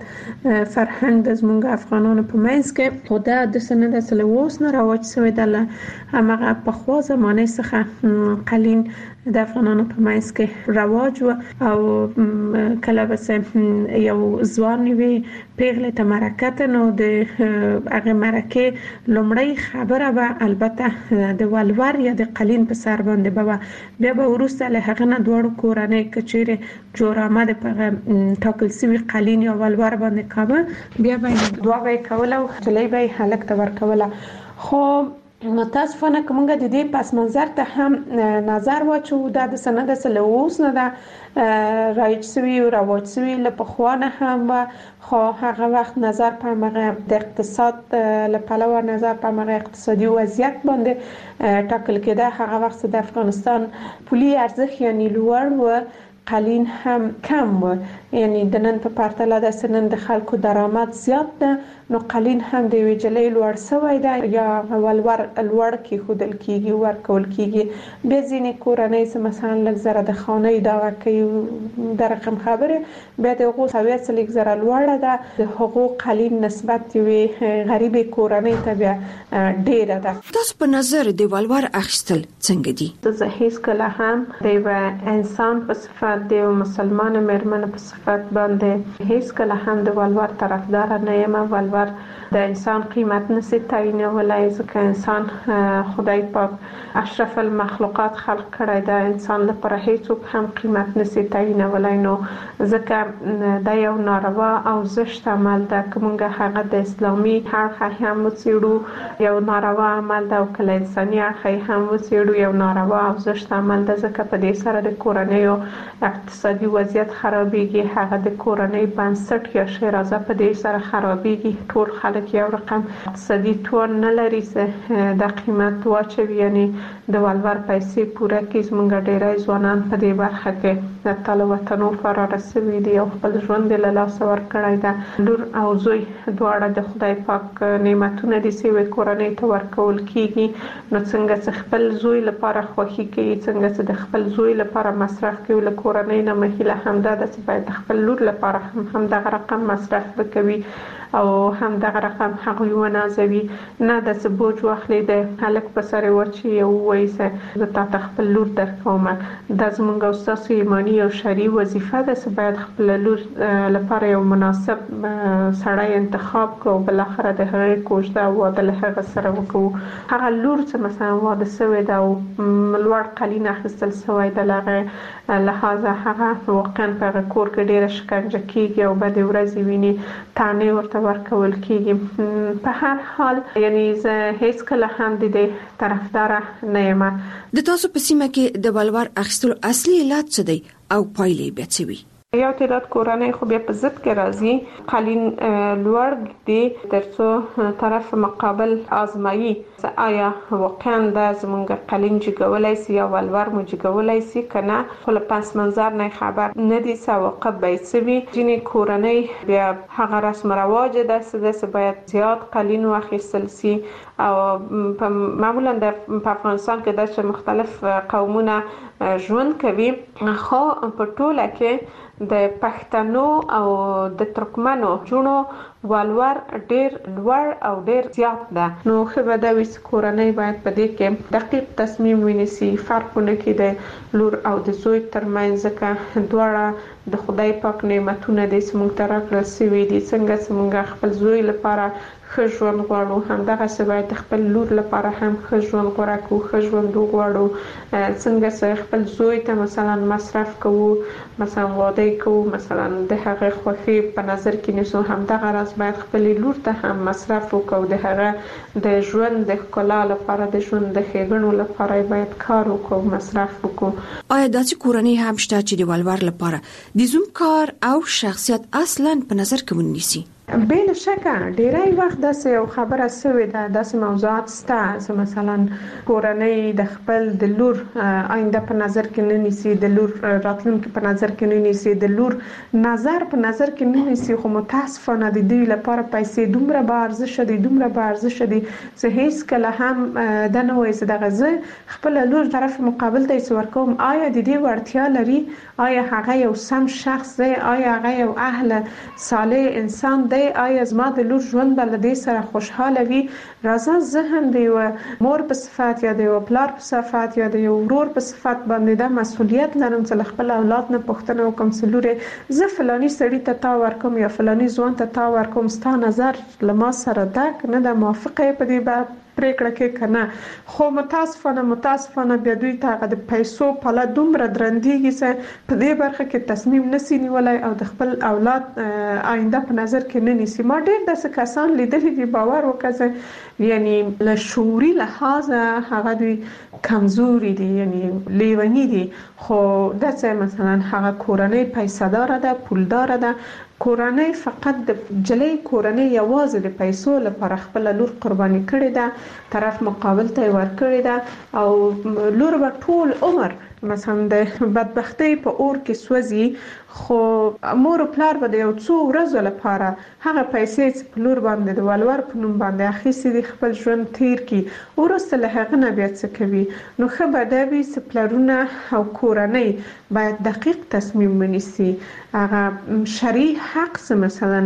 فرهنګ د زمونږ افغانانو په منځ کې خدا د سند اصل ووس نه رواج شوی د هغه په خوا زمانه څخه قالین د افغانانو په منځ کې رواج او کله بس یو ځوان وی پیغله ته مرکه نو د هغه مرکه لومړی خبره به البته د ولور یا د قالین په سر باندې به بیا به ورسته له هغه نه دوړو کورنۍ کچېره جوړ آمد په ټاکل سوي قالین یا ولور باندې کاوه بیا به دوا به کوله او چلې به هلک ته ورکوله خو متاسفانه کومه د دې پس منظر ته هم نظر واچو د سند سلووس نه دا رایج سوي او رواج سوي له پخوانه هم خو هغه وخت نظر په مغه د اقتصاد له پلوه نظر په مغه اقتصادي وضعیت باندې ټاکل کېده هغه وخت د افغانستان پولي ارزښت یعنی لوړ و قالین هم کم و یعنی د نن په پرتله د سنن د خلکو درآمد زیات ده نو قالین هم د ویجلې لوړ سوی ده یا ولور لوړ کې خودل کیږي ورکول کیږي به ځینې کورنۍ سم مثلا لږ زره د خانه دا کوي د رقم خبره به د حقوق سویت لږ زره لوړه ده د حقوق قالین نسبت وي غریب کورنۍ ته بیا ډیره ده تاسو په نظر د ولور اخیستل څنګه دي زه هیڅ کله هم د انسان په صفت د مسلمان مرمن په صفت باندې هیڅ کله هم د ولور طرفدار نه یم ولور د انسان قیمت نشي تعیینولای ځکه انسان خدای پاک اشرف المخلوقات خلق کړی دا انسان لپاره هیڅ هم قیمت نشي تعیینولای نو ځکه دا یو ناروا او زشت عمل ده کومه هغه د اسلامي اړخ هم وڅېړو یو ناروا عمل ده او کله انساني اړخ هم وڅېړو یو ناروا او زشت عمل ده ځکه په دې سره د کورنیو اقتصادي وضعیت خرابېږي هغه د کورنۍ بنسټ یا شیرازه په دې سره خرابېږي ټول خلک یو رقم اقتصادي توان نه لري چې د قیمت واچوي یعنی د ولور پیسې پوره کړي زموږ ډېری ځوانان په دې برخه کې د تل وطنو فرار شوي دي او خپل ژوند له لاسه ورکړی ده لور او زوی دواړه د خدای پاک نعمتونه دي چې کورنۍ ته ورکول کیږي نو څنګه چې خپل زوی لپاره خوښي کوي څنګه چې د خپل زوی لپاره مصرف کوي له کورنۍ نه مهیله همدا د باید خپل لور لپاره هم دغه رقم مصرف وکوي او هم دغه رقم هغه ونازوي نه د سبوج واخلي د هلک په سره وچی او وایسه د تا خپل لور درکوم د زمونږ استاد ایمانی او شرعي وظیفه ده باید خپل لور لپاره یو مناسب سړی انتخاب کو بل اخر د هغه کوژده واده له هغه سره وکړو هغه لور چې مثلا واده سوی دا او لوړ قالین اخیستل سوی د لغه لحاظه هغه واقعا په کور کې ډیره شکنجه کیږي او بد ورځې ویني تانه ورته ورکول کیږي په هر حال یعنی زه هیڅ کله هم د دې طرفدار نه یم د تاسو په سیمه کې د ولور اخیستلو اصلي علت څه دی او پایلې به څه وي یو تعداد کورنۍ خو بیا په ضد کې راځي قالین لوړ دي ترڅو طرف مقابل آزمایي آیا واقعا د زمونږ قالین جګولای سي یا ولور مو جګولای سي کنه خو له پس منظر نه خبر نه دي سواقب بیسوي ځینې کورنۍ بیا هغه رسم رواج ده چې باید زیات قالین واخیستل سي او معمولا د افغانستان کې د مختلف قومونه ژوند کوي خو په ټوله کې د پښتنو او د ترکمنو جونو ولور ډیر لوړ او ډیر زیات ده نو خو د ویس کورنۍ باید په دې کې دقیق تصمیم ونیسي فرقونه کې د لور او د زوی ترمنځ کې دواړه د خدای پاک نعمتونه د سمون طرف رسوي دي څنګه سمون خپل زوی لپاره ښه ژوند غواړو همدغه څه باید خپل لور لپاره هم ښه ژوند غوړه کو ښه ژوند غواړو څنګه چې خپل زوی ته مثلا مصرف کوو مثلا واده کوو مثلا د هغه خوښي په نظر کې نیسو همدغه راز باید خپل لور ته هم مصرف وکړو د هغه د ژوند د ښکلا لپاره د ژوند د ښېګڼو لپاره باید کار وکړو مصرف وکړو آیا داسې کورنۍ هم شته چې د ولور لپاره د زوم کار او شخصیت اصلا په نظر کې ونیسي بل شکه ډیری وخت داسې یو خبره سوې ده داسې موضوعات سته مثلا کورنۍ د خپل د لور آینده په نظر کې نه نیسي د لور راتلونکي په نظر کې نه نیسي د لور نظر په نظر کې نه نیسي خو متاسفانه د دوی لپاره پیسې دومره به ارزښت دي دومره به ارزښت دي چې هیڅ کله هم د نه وایي چې دغه زه خپل لور طرف مقابل ته ورکوم آیا د دې وړتیا لري آیا هغه یو سم شخص دی آیا هغه یو اهل صالح انسان دی آیا زما د لور ژوند بل دې سره خوشحاله وي راځه زه هم د یو مور په صفات یا د یو پلار په صفات یا د یو ورور په صفات باندې د مسؤلیت لرم چې خپل اولاد نه پوښتنه وکم چې زه فلاني سړی ته ورکوم یا فلاني ځوان ته ورکوم ستا نظر لما سره ده نه د موافقه په دې پریکړه کې کنه خو متاسفانه بیا دوی ته د پیسو په لاره دومره درندېږي چې په دې برخه کې تصمیم نسی نیولای او د خپل اولاد آینده په نظر کې نه نیسي ما ډېر داسې کسان لیدلي دي باور وکړئ یعنی له شعوري لحاظ هغه دوی کمزوري دي یعنی لیونی دي خو داسې مثلا هغه کورنۍ پیسې دار ده پولدار ده کورنۍ فقط د جلې کورنۍ یوازې د پیسو لپاره خپل لور قرباني کړې ده طرف مقابل ته ورکړې ده او لور به ټول عمر مثلا د بدبختی په اور کې سوځي خو مور او پلار به د یو څو ورځې لپاره هغه پیسې چې په لور باندې د ولور په نوم باندې اخیستي دي خپل ژوند تیر کی ورسته له هغه نه بیا څه کوي نو خو به دا وي چې پلرونه او کورنۍ باید دقیق تصمیم ونیسي هغه شرعي حق مثلا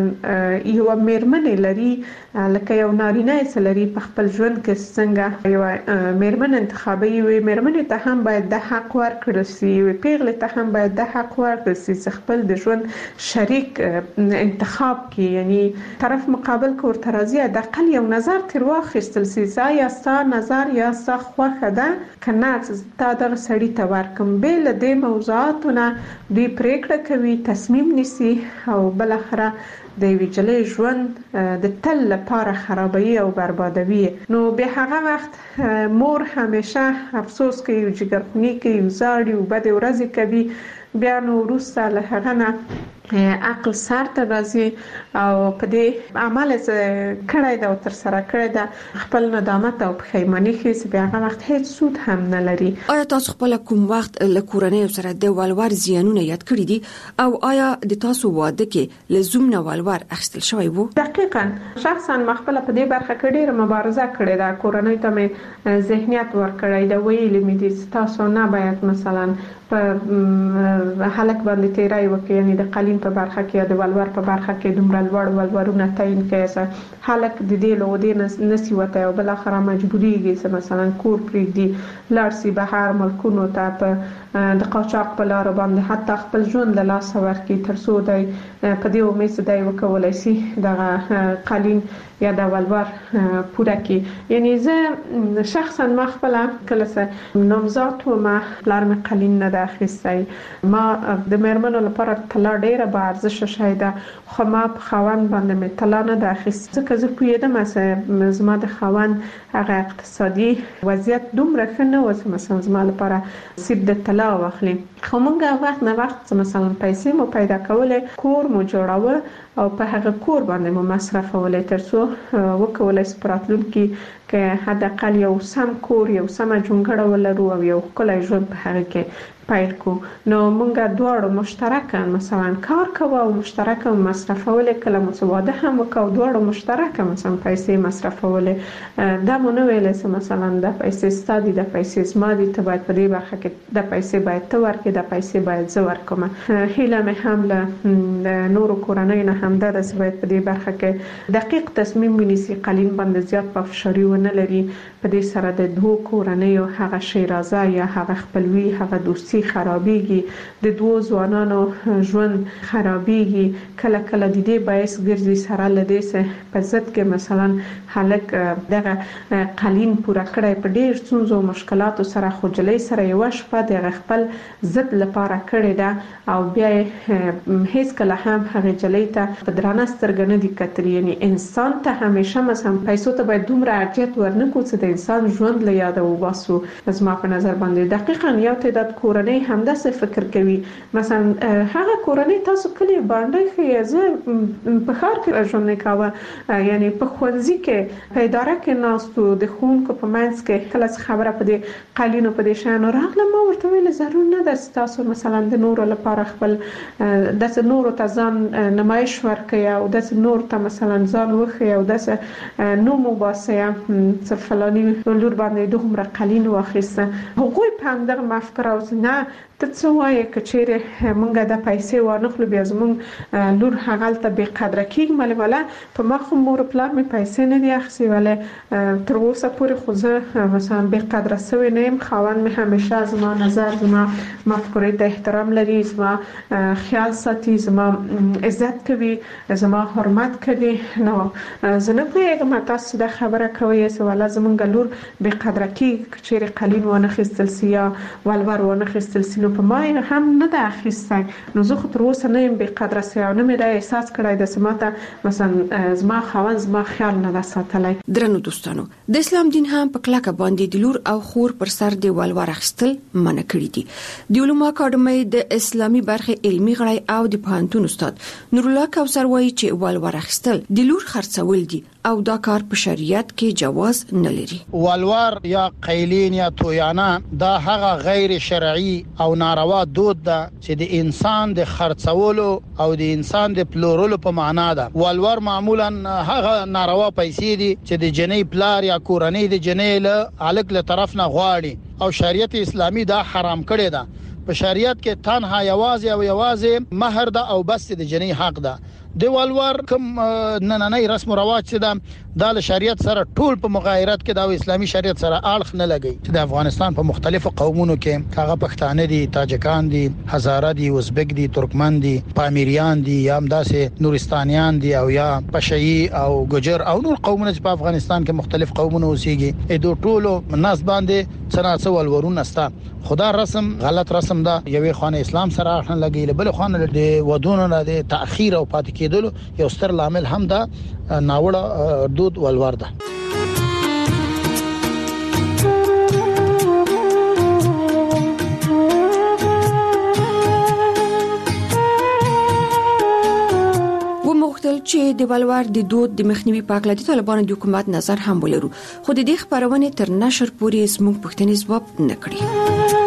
یو میرمن لري لکه یو نارینه چې لري په خپل ژوند کې څنګه یو میرمن انتخابي وي میرمن ته هم باید د حق ورکړل شي پیغله ته هم باید د حق ورکړل شي خپل د ژوند شریک انتخاب کې یعنی طرف مقابل کو ورته راځي د اقل یو نظر تر واخیستل شي یا ستا نظر یا ستا خوښه ده کنه تا دغه سړی ته ورکم بل د موضوعاتونه دوی پریکړه کوي تصمیم نیسي او بل اخره د ویجلې ژوند د تل لپاره خرابوي او بربادوي نو به هغه وخت مور همیشه افسوس کوي او جګرخونی کوي او زاړي او بد ورځې کوي بیا نو وروسته له هغه نه عقل سر ته راځي او په دې عمل کړای دا تر سره کړای دا خپل ندامت او پښیمانی هیڅ بیا هغه وخت هیڅ سود هم نه لري. آیا تاسو خپل کوم وخت له کورنۍ سره د والوار زیانونه یاد کړی دي او آیا د تاسو واده کې لزوم نه والوار اخیستل شوی وو؟ دقیقاً شخصا مخبل په دې برخه کې ډیره مبارزه کړې ده. کورنۍ ته مې ذهنیت ورکړی دا ویلي مې دي تاسو نه باید مثلا په حلق باندې تیرای وکړي، یعنی د قالین په برخه کې یا د ولور په برخه کې دومره لوړ ولورونه تعیین کړي حلق د دې لودې نسی وته او بل اخر مجبوریږي چې مثلا کور پریږدي لارسي بهر ملکونو ته په د قاچاق په لار باندې حتی خپل ژوند له لاس ورکړي تر څو د په دې امید چې د وکولای شي د قالین یا د ولور پوره کړي. یعنی زه شخصا ما خپل کله څه نامزاد وم پلار مې قالین نه اخیستی. ما د مېرمنو لپاره طلا ډیره با ارزش شوی ده خو ما په خاوند باندې مې طلا نه اخیستی ځکه زه پوهېدم چې زما د خاوند هغه اقتصادي وضعیت دومره ښه نه و چې مثلا زما لپاره سیب د طلا واخلي. خو موږ وخت نه وخت مثلا پیسې مو پیدا کولې، کور مو جوړاوه او په هغه کور باندې مو مصرفولې تر څو وکولای شو راتلونکي که حداقل یو سم کور یو سم جونګړه ولرو او یو ښکلی ژوند په هغه کې پیل کو. نو مونږ دواړو مشترکاً مثلا کار کوو او مشترکاً مصرفولې، کله مو واده هم وکړو دواړو مشترکاً مثلا پیسې مصرفولې. دا مو نه ویل چې مثلا د پیسې ستادي د پیسې زما دي ته باید په دې برخه کې د پیسې باید ته ورکې د پیسې باید زه ورکوم. هیله مې هم له نورو کورنۍ نه هم ده چې باید په دې برخه کې دقیق تصمیم ونیسي، قالین باندې زیات پافشاري ونه لري. په دې سره د دوه کورنیو هغه شیرازه یا هغه خپلوي هغه دوستي خرابېږي، د دوه ځوانانو ژوند خرابېږي. کله کله د دې باعث ګرځي سره لدې سه په ضد کې مثلا هلک دغه قالین پوره کړی په ډېر ستونزو مشکلاتو سره خو جلۍ سره یو شپه د خپل ضد لپاره کړی ده او بیا هیڅ کله هم هغه جلۍ ته په درانه سترګه نه دي کتلي. یعنی انسان ته همیشه مثلا پیسو ته باید دومره ارجحیت ورنکړو چې د انسان ژوند له یاده وباسو. زما په نظر باندې دقیقاً یو تعداد کورنۍ همداسې فکر کوي. مثلا هغه کورنۍ تاسو کلی باندې خې زه په ښار کې ژوند کاوه، یعنی په ښوونځي کې په اداره کې ناستو د ښوونکو په منځ کې کله خبره په دې قالینو په دې شانو راغله ما ورته ویل ضرور نه ده تاسو مثلا د نورو لپاره خپل د نورو ته ځان نمایش ورکړي او د نورو ته مثلا ځان وښي او د نوم وباسي چې فلاني لور باندې دومره قالین واخیسته. هغوی په همدغه مفکوره او نه ته څه وایې که چیرې موږ د پیسې وانخلو بیا زموږ لور هغلته بې قدره کېږي. ملې په ما خو مور پلار مې پیسې نه دي اخیستې ولې تر اوسه پورې خو زه مثلا بې قدره سوې نه یم. خاوند مې همیشه زما نظر زما مفکورې ته احترام لري، زما خیال ساتي، زما عزت کوي، زما حرمت کوي. نو زه نه پوهېږم تاسو دا خبره کوئ چې والا زموږ لور بې قدره کېږي که چیرې قالین وانخیستل سي یا ولور وانخیستل سي. نو په ما هم نه ده اخیستی. نو زه خو تر اوسه نه یم بې قدره سوی او نه مې دا احساس کړی ده چې ماته مثلا زما خاوند زما خیال نه ده ساتلی. درنو دوستانو، د اسلام دین هم په کلکه باندې د لور او خور پر سر د ولور اخیستل منع کړی دي. د علومو اکاډمۍ د اسلامي برخې علمي غړی او د پوهنتون استاد نور الله کوثر وایي چې ولور اخیستل د لور خرڅول دي او دا کار په شریعت کې جواز نه لري. ولور یا قیلین یا تویانه دا هغه غیر شرعي او ناروا دود ده چې د انسان د خرڅولو او د انسان د پلورلو په معنا ده. ولور معمولا هغه ناروا پیسې دي چې د جنې پلار یا کورنۍ د جنې له الګ له طرف نه غواړي او شریعت اسلامي دا حرام کړی ده. په شریعت کې تنها یوازې مہر ده او بس د جنې حق ده. د ولور کوم نننۍ رسم او رواج چې دا د شریعت سره ټول په مغایرت کې د اسلامي شریعت سره اړخ نه لګي. د افغانستان په مختلفو قومونو کې هغه پښتانه دي، تاجکان دي، هزاره دي، ازبک دي، ترکمن دي، پامیریان دي، یا همداسې نورستانیان دي او یا پشهي او ګجر او نور قومونه چې په افغانستان کې مختلف قومونه اوسېږي. دوی ټول ناس باندې څنګه ولورونه ستا خدا رسم غلط رسم ده. یوې خانه اسلام سره اړخ نه لګي، بل خانه د ودونو نه د تاخير او پاتې کېدلو یو ستر لامل هم ده ناوړه دود ولور ده. چې د ولور د دود د مخنیوي په اړه د طالبانو د حکومت نظر هم ولرو، خو د دې خبرونه تر نشر پورې زموږ پوښتنې ځواب نه کړي.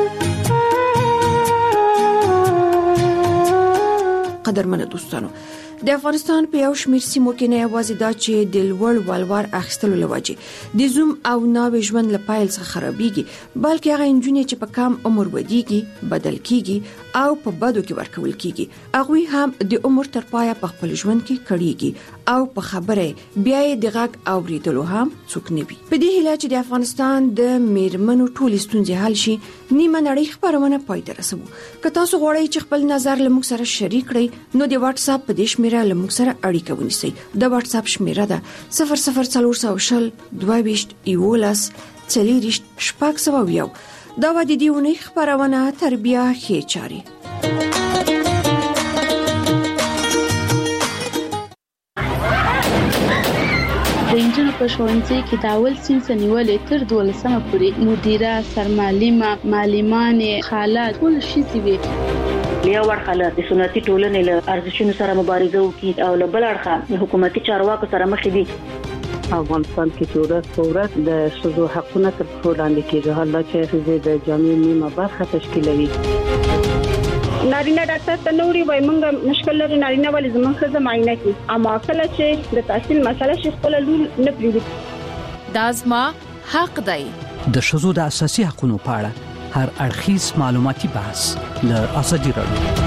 قدرمن دوستانو، د افغانستان په یو شمېر سیمو کې نه یوازې دا چې د لوړ ولور اخیستلو لوجې د زوم او ناوې ژوند له پایل څخه خرابېږي، بلکې هغه نجونې چې په کم عمر ودیږي، بدل کیږي او په بدو کې ورکول کیږي، هغوی هم د عمر تر پایه په خپل ژوند کې کړيږي او په خبره بیا د غږ اوریدلو هم څوک نه وي. په دې هیله چې د افغانستان د میرمنو ټولې ستونزې حل شي، نیمه نړۍ خبرونه پای ته رسوو. که تاسو غواړئ چې خپل نظر له موږ سره شریک کړئ، نو د واتس اپ په دې شمیره له موږ سره اړیکه ونیسئ. د واتس اپ شمیره ده 00400 22 11 40 601. دا و د دې ونې خبرونه تربیه ښې چاري. د انجنونو په ښوونځي کې د اول صنف نیولې تر 12مه پورې مدیره، سرمعلمه، معلمانې، خاله ټول شي وي. یو ورخه د سنتي ټولنې له ارزښتونو سره مبارزه وکړي او له بل اړخه حکومتي چارواکو سره مخ دي. افغانستان کې ورځ په ورځ د ښځو حقونه تر پښو لاندې کېږي، حالات چې ښځې د جامعې نیمه برخه تشکیلوي. نارینه ډاکټر ته نوري وای مونږ مشکل لري، نارینه ولې زموږ ښځه معاینه کوي، اما کله چې د تحصیل مسله شي خپل لول نه پریږدي. دا زما حق دی. د ښځو د اساسي حقوقو په اړه هر اړخیز معلوماتي بحث له ازادي راډیو.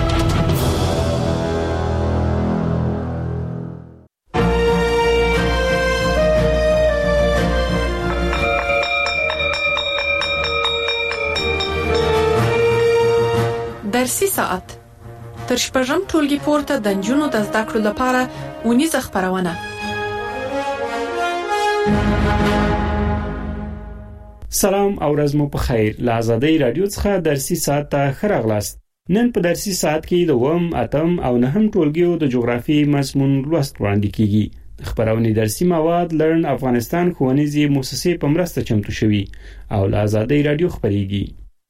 درسي ساعت تر شپږم ټولګي پورته د نجونو د زده کړو لپاره ونیزه خبرونه. سلام او ورځ مو په خیر. له آزادۍ رادیو څخه درسي ساعت ته ښه راغلاست. نن په درسي ساعت کې د 8م، 8م او 9م ټولګیو د جغرافي مضمون لوست وړاندې کیږي. خبرونه درسي مواد لرن افغانستان ښوونیزې مؤسسې په مرسته چمتو شوي او له آزادۍ رادیو خبريږي.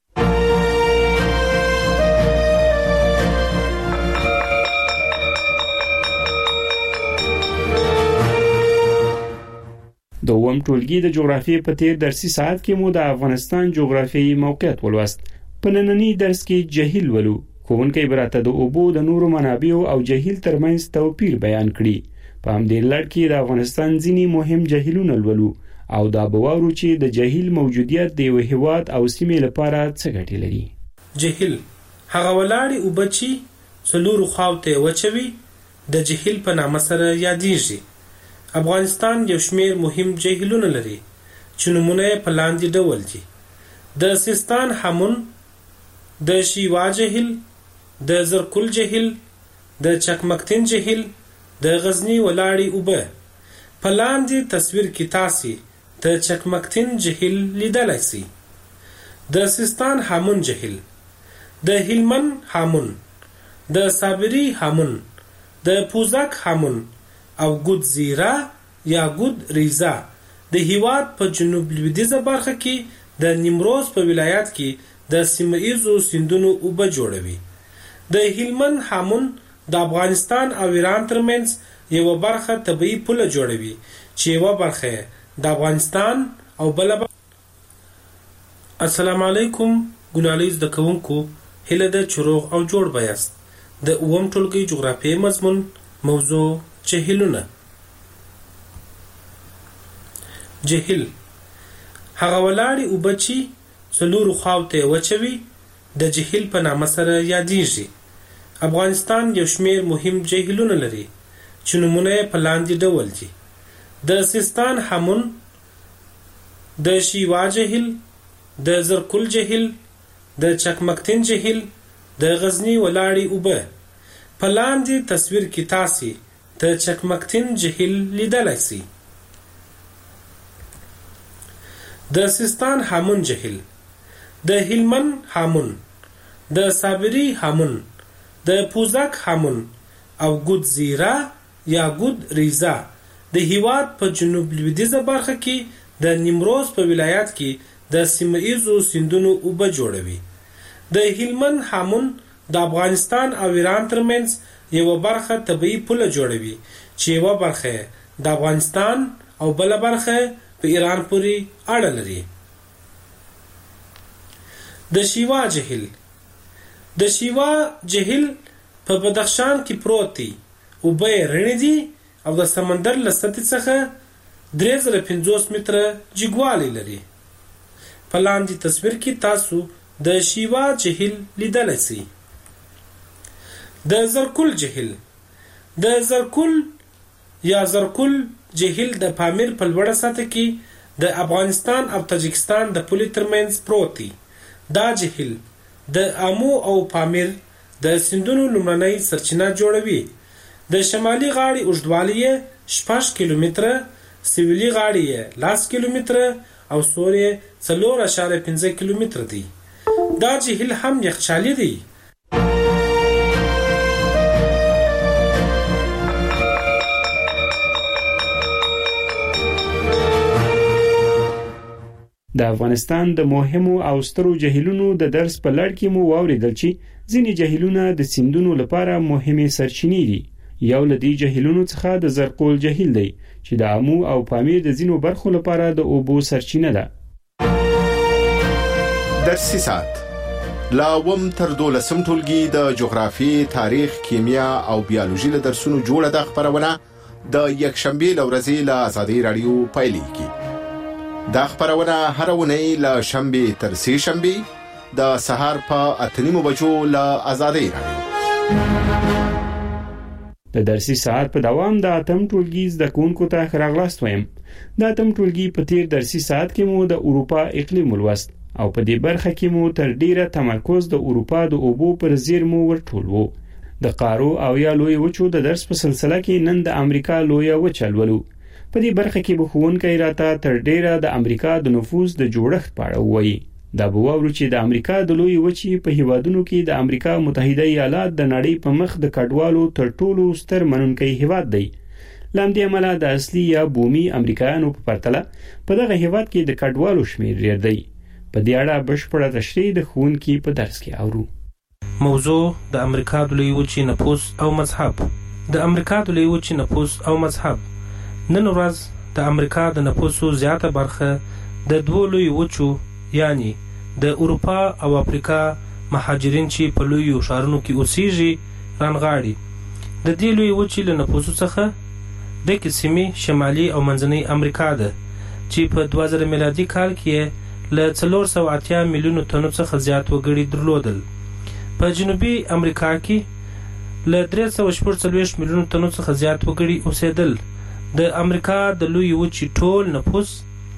د 8م ټولګي د جغرافیې په تیر درسي ساعت کې مو د افغانستان جغرافیایي موقعیت ولوست. په نننی درس کې جهیل ولو. ښوونکی براته د اوبو د نورو منابعو او جهیل ترمنځ توپیر بیان کړي. په همدې لړ کې د افغانستان ځینې مهم جهیلونه ولو او دا بوارو چې د جهیل موجودیت د یو هیواد او سیمې لپاره څه ګټې لري. جهیل هغه ولاړې اوبه چې څلورو خواوته وچوي د جهیل په نامه سره یادېږي. افغانستان یو شمیر مهم جهیلونه لري چې نمونه په لاندې ډول دي: د سیستان همون، د شیوا جهیل، د زرکل جهیل، د چکمکتین جهیل، د غزنی ولاړې اوبه. په لاندې تصویر کې تاسو د چکمکتین جهیل لیدلای شئ. د سیستان همون جهیل، د هلمند همون، د صابری همون، د پوزک همون او ګود زیرا یا ګود ریزا د هیواد په جنوب لویدیځه برخه کې د نیمروز په ولایت کې د سیمه‌ایزو سیندونو اوبه جوړوي. د هلمند همون د افغانستان او ایران ترمنځ یو برخه طبيعي پوله جوړوي چې یو برخه د افغانستان او بل. السلام علیکم ګنالیز د کوونکو هله د چروغ او جوړ بیاست. د 8م ټولګي جغرافیایي مضمون موضوع جهیلونه. جهیل هغه ولاړې اوبه چې څلورو خواوته وچوي د جهیل په نامه سره یادېږي. افغانستان یو شمیر مهم جهیلونه لري چې نمونه په لاندې ډول دي: د سیستان همون، د شیوا جهیل، د زرکل جهیل، د چکمکتین جهیل، د غزنی ولاړې اوبه. په لاندې تصویر کې تاسو د چکمکتین جهیل لیدلای شئ. د سیستان همون جهیل، د هلمند همون، د صابری همون، د پوزک همون او ګود زیرا یا ګود ریزا د هیواد په جنوب لویدیځه برخه کې د نیمروز په ولایت کې د سیمه‌ایزو سیندونو اوبه جوړوي. د هلمند همون د افغانستان او ایران ترمنځ یو برخه طبيعي پوله جوړوي چې یو برخه د افغانستان او بل برخه په ایران پورې اړه لري. د شیوا جهیل په بدخشان کې پروت دی او به رڼې دي او د سمندر له سطحې څخه 3050 متره جګوالی لري. په لاندې تصویر کې تاسو د شیوا جهیل لیدلی شئ. د زرکول جهیل د پامیر په لوړه سطح کې د افغانستان او تاجکستان د پولې ترمنځ پروت دی. دا جهیل د آمو او پامیر د سیندونو لومړنۍ سرچینه جوړوي. د شمالي غاړې اوږدوالی 6 کیلومتره، سویلي غاړې 10 کیلومتره او سوري 4.5 کیلومتره دی. دا جهیل هم یخچالي دی. د افغانستان د مهمو او سترو جهیلونو د درس په لړ کې مو واوریدل چې ځینې جهیلونه د سیندونو لپاره مهمه سرچینې دي. یو له دې جهیلونو څخه د زرکول جهیل دی چې د آمو او پامیر د ځینو برخو لپاره د اوبو سرچینه ده. درسي ساعت لا وم تر 12 ټولګي د جغرافي، تاریخ، کیمیا او بیولوژي له درسونو جوړه د خبرونه د یکشنبه لورځي له آزادي رادیو پایلیږي. دا خبرونه هر ونی له شنبه تر سه شنبه د سهار په 8:30 بجو له آزادي رادیو. د درسي ساعت په دوام د اتم ټولګي زده کوونکو ته ښه راغلاست وایم. د اتم ټولګي په تیر درسي ساعت کې مو د اروپا اقلیم ولوست او په دې برخه کې مو تر ډیره تمرکز د اروپا د اوبو پر زیرمو ورټول وو. د قارو او یا لوی وچو د درس په سلسله کې نن د امریکا لوی وچه لولو. په دې برخه کې به ښوونکی راته تر ډیره د امریکا د نفوذ د جوړښت په اړه وایي. دا به واورو چې د امریکا د لوی وچې په هیوادونو کې د امریکا متحده ایالات د نړۍ په مخ د کډوالو تر ټولو ستر منونکی هیواد دی. لامدې عمله د اصلي یا بومي امریکایانو په پرتله په دغه هیواد کې د کډوالو شمیر ډیر دی. په دې اړه بشپړه تشریح د ښوونکي په درس کې اورو. موضوع د امریکا د لوی وچې نفوذ او مذهب. د امریکا د لوی وچې نفوذ او مذهب. نن ورځ د امریکا د نفوسو زیاته برخه د دوه لوی وچو یعنی د اروپا او افریقا مهاجرین چې په لوی ښارونو کې اوسېږي رانغاړي. د دې لوی وچې له نفوسو څخه د قسمي شمالي او منځنۍ امریکا ده چې په 2000 میلادي کال کې له 480 میلیونو تنو څخه زیات وګړي درلودل. په جنوبي امریکا کې له 340 میلیونو تنو څخه زیات وګړي اوسېدل. د امریکا د لوی وچې ټول نفوس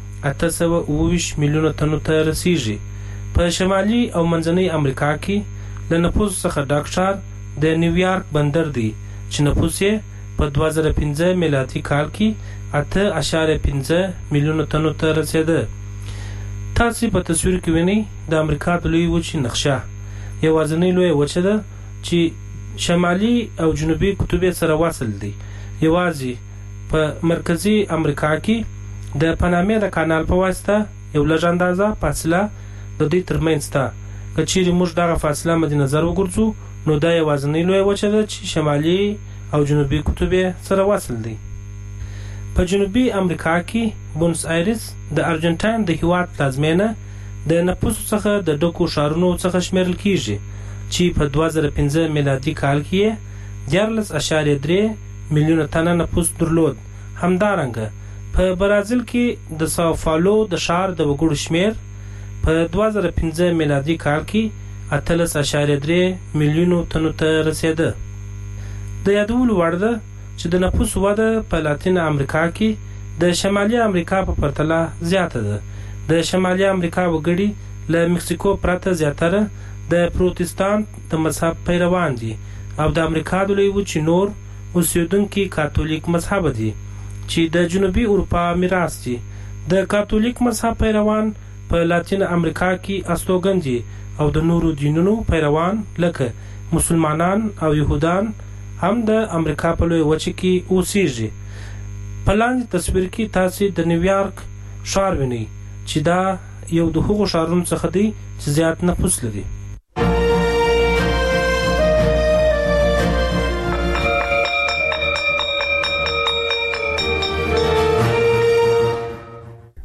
820 میلیونه تنو ته رسیږي. په شمالي او منځنۍ امریکا کې له نفوس څخه ډک ښار د نیویارک بندر دی چې نفوس یې په 2015 میلادي کال کې 8.5 میلیونه تنو ته رسیده. تاسو په تصویر کې وینئ د امریکا د لوی وچې نقشه. یوازینۍ لوی وچه ده چې شمالي او جنوبي قطب سره وصل دي. یوازې په مرکزی امریکا کې د پانامې د کانال په واسطه یو لږ اندازه فاصله د دې ترمنځ ده. که چیرې موږ دغه فاصله مد نظر وګورځو نو دا یوازینۍ لوی وچه ده چې شمالي او جنوبي قطب سره وصل دي. په جنوبي امریکا کې بونس آیرس د ارجنټاین د هیواد پلازمینه د نفوسو څخه د ډکو ښارونو څخه شمیرل کیږي چې په 2015 میلادي کال کې 14.3 میلیونه تنه نفوس درلود. همدارنګه په برازیل کې د ساو پاولو د ښار د وګړو شمیر په 2015 میلادي کال کې 18.3 میلیونو تنو ته رسیده. د یادولو وړ ده چې د نفوس وده په لاتین امریکا کې د شمالي امریکا په پرتله زیاته ده. د شمالي امریکا وګړي له مکسیکو پرته زیاتره د پروتستانت د مذهب پیروان دي او د امریکا د لوی وچې نور اوسیدونکي کاتولیک مذهب دي چې د جنوبي اروپا میراث دي. د کاتولیک مذهب پیروان په لاتین امریکا کې استوګن دي او د نورو دینونو پیروان لکه مسلمانان او يهودان هم د امریکا په لوی وچه کې اوسېږي. په لاندې تصویر کې تاسو د نیویارک ښار وینئ چې دا یو د هغو ښارونو څخه دی چې زیات نفوس لري.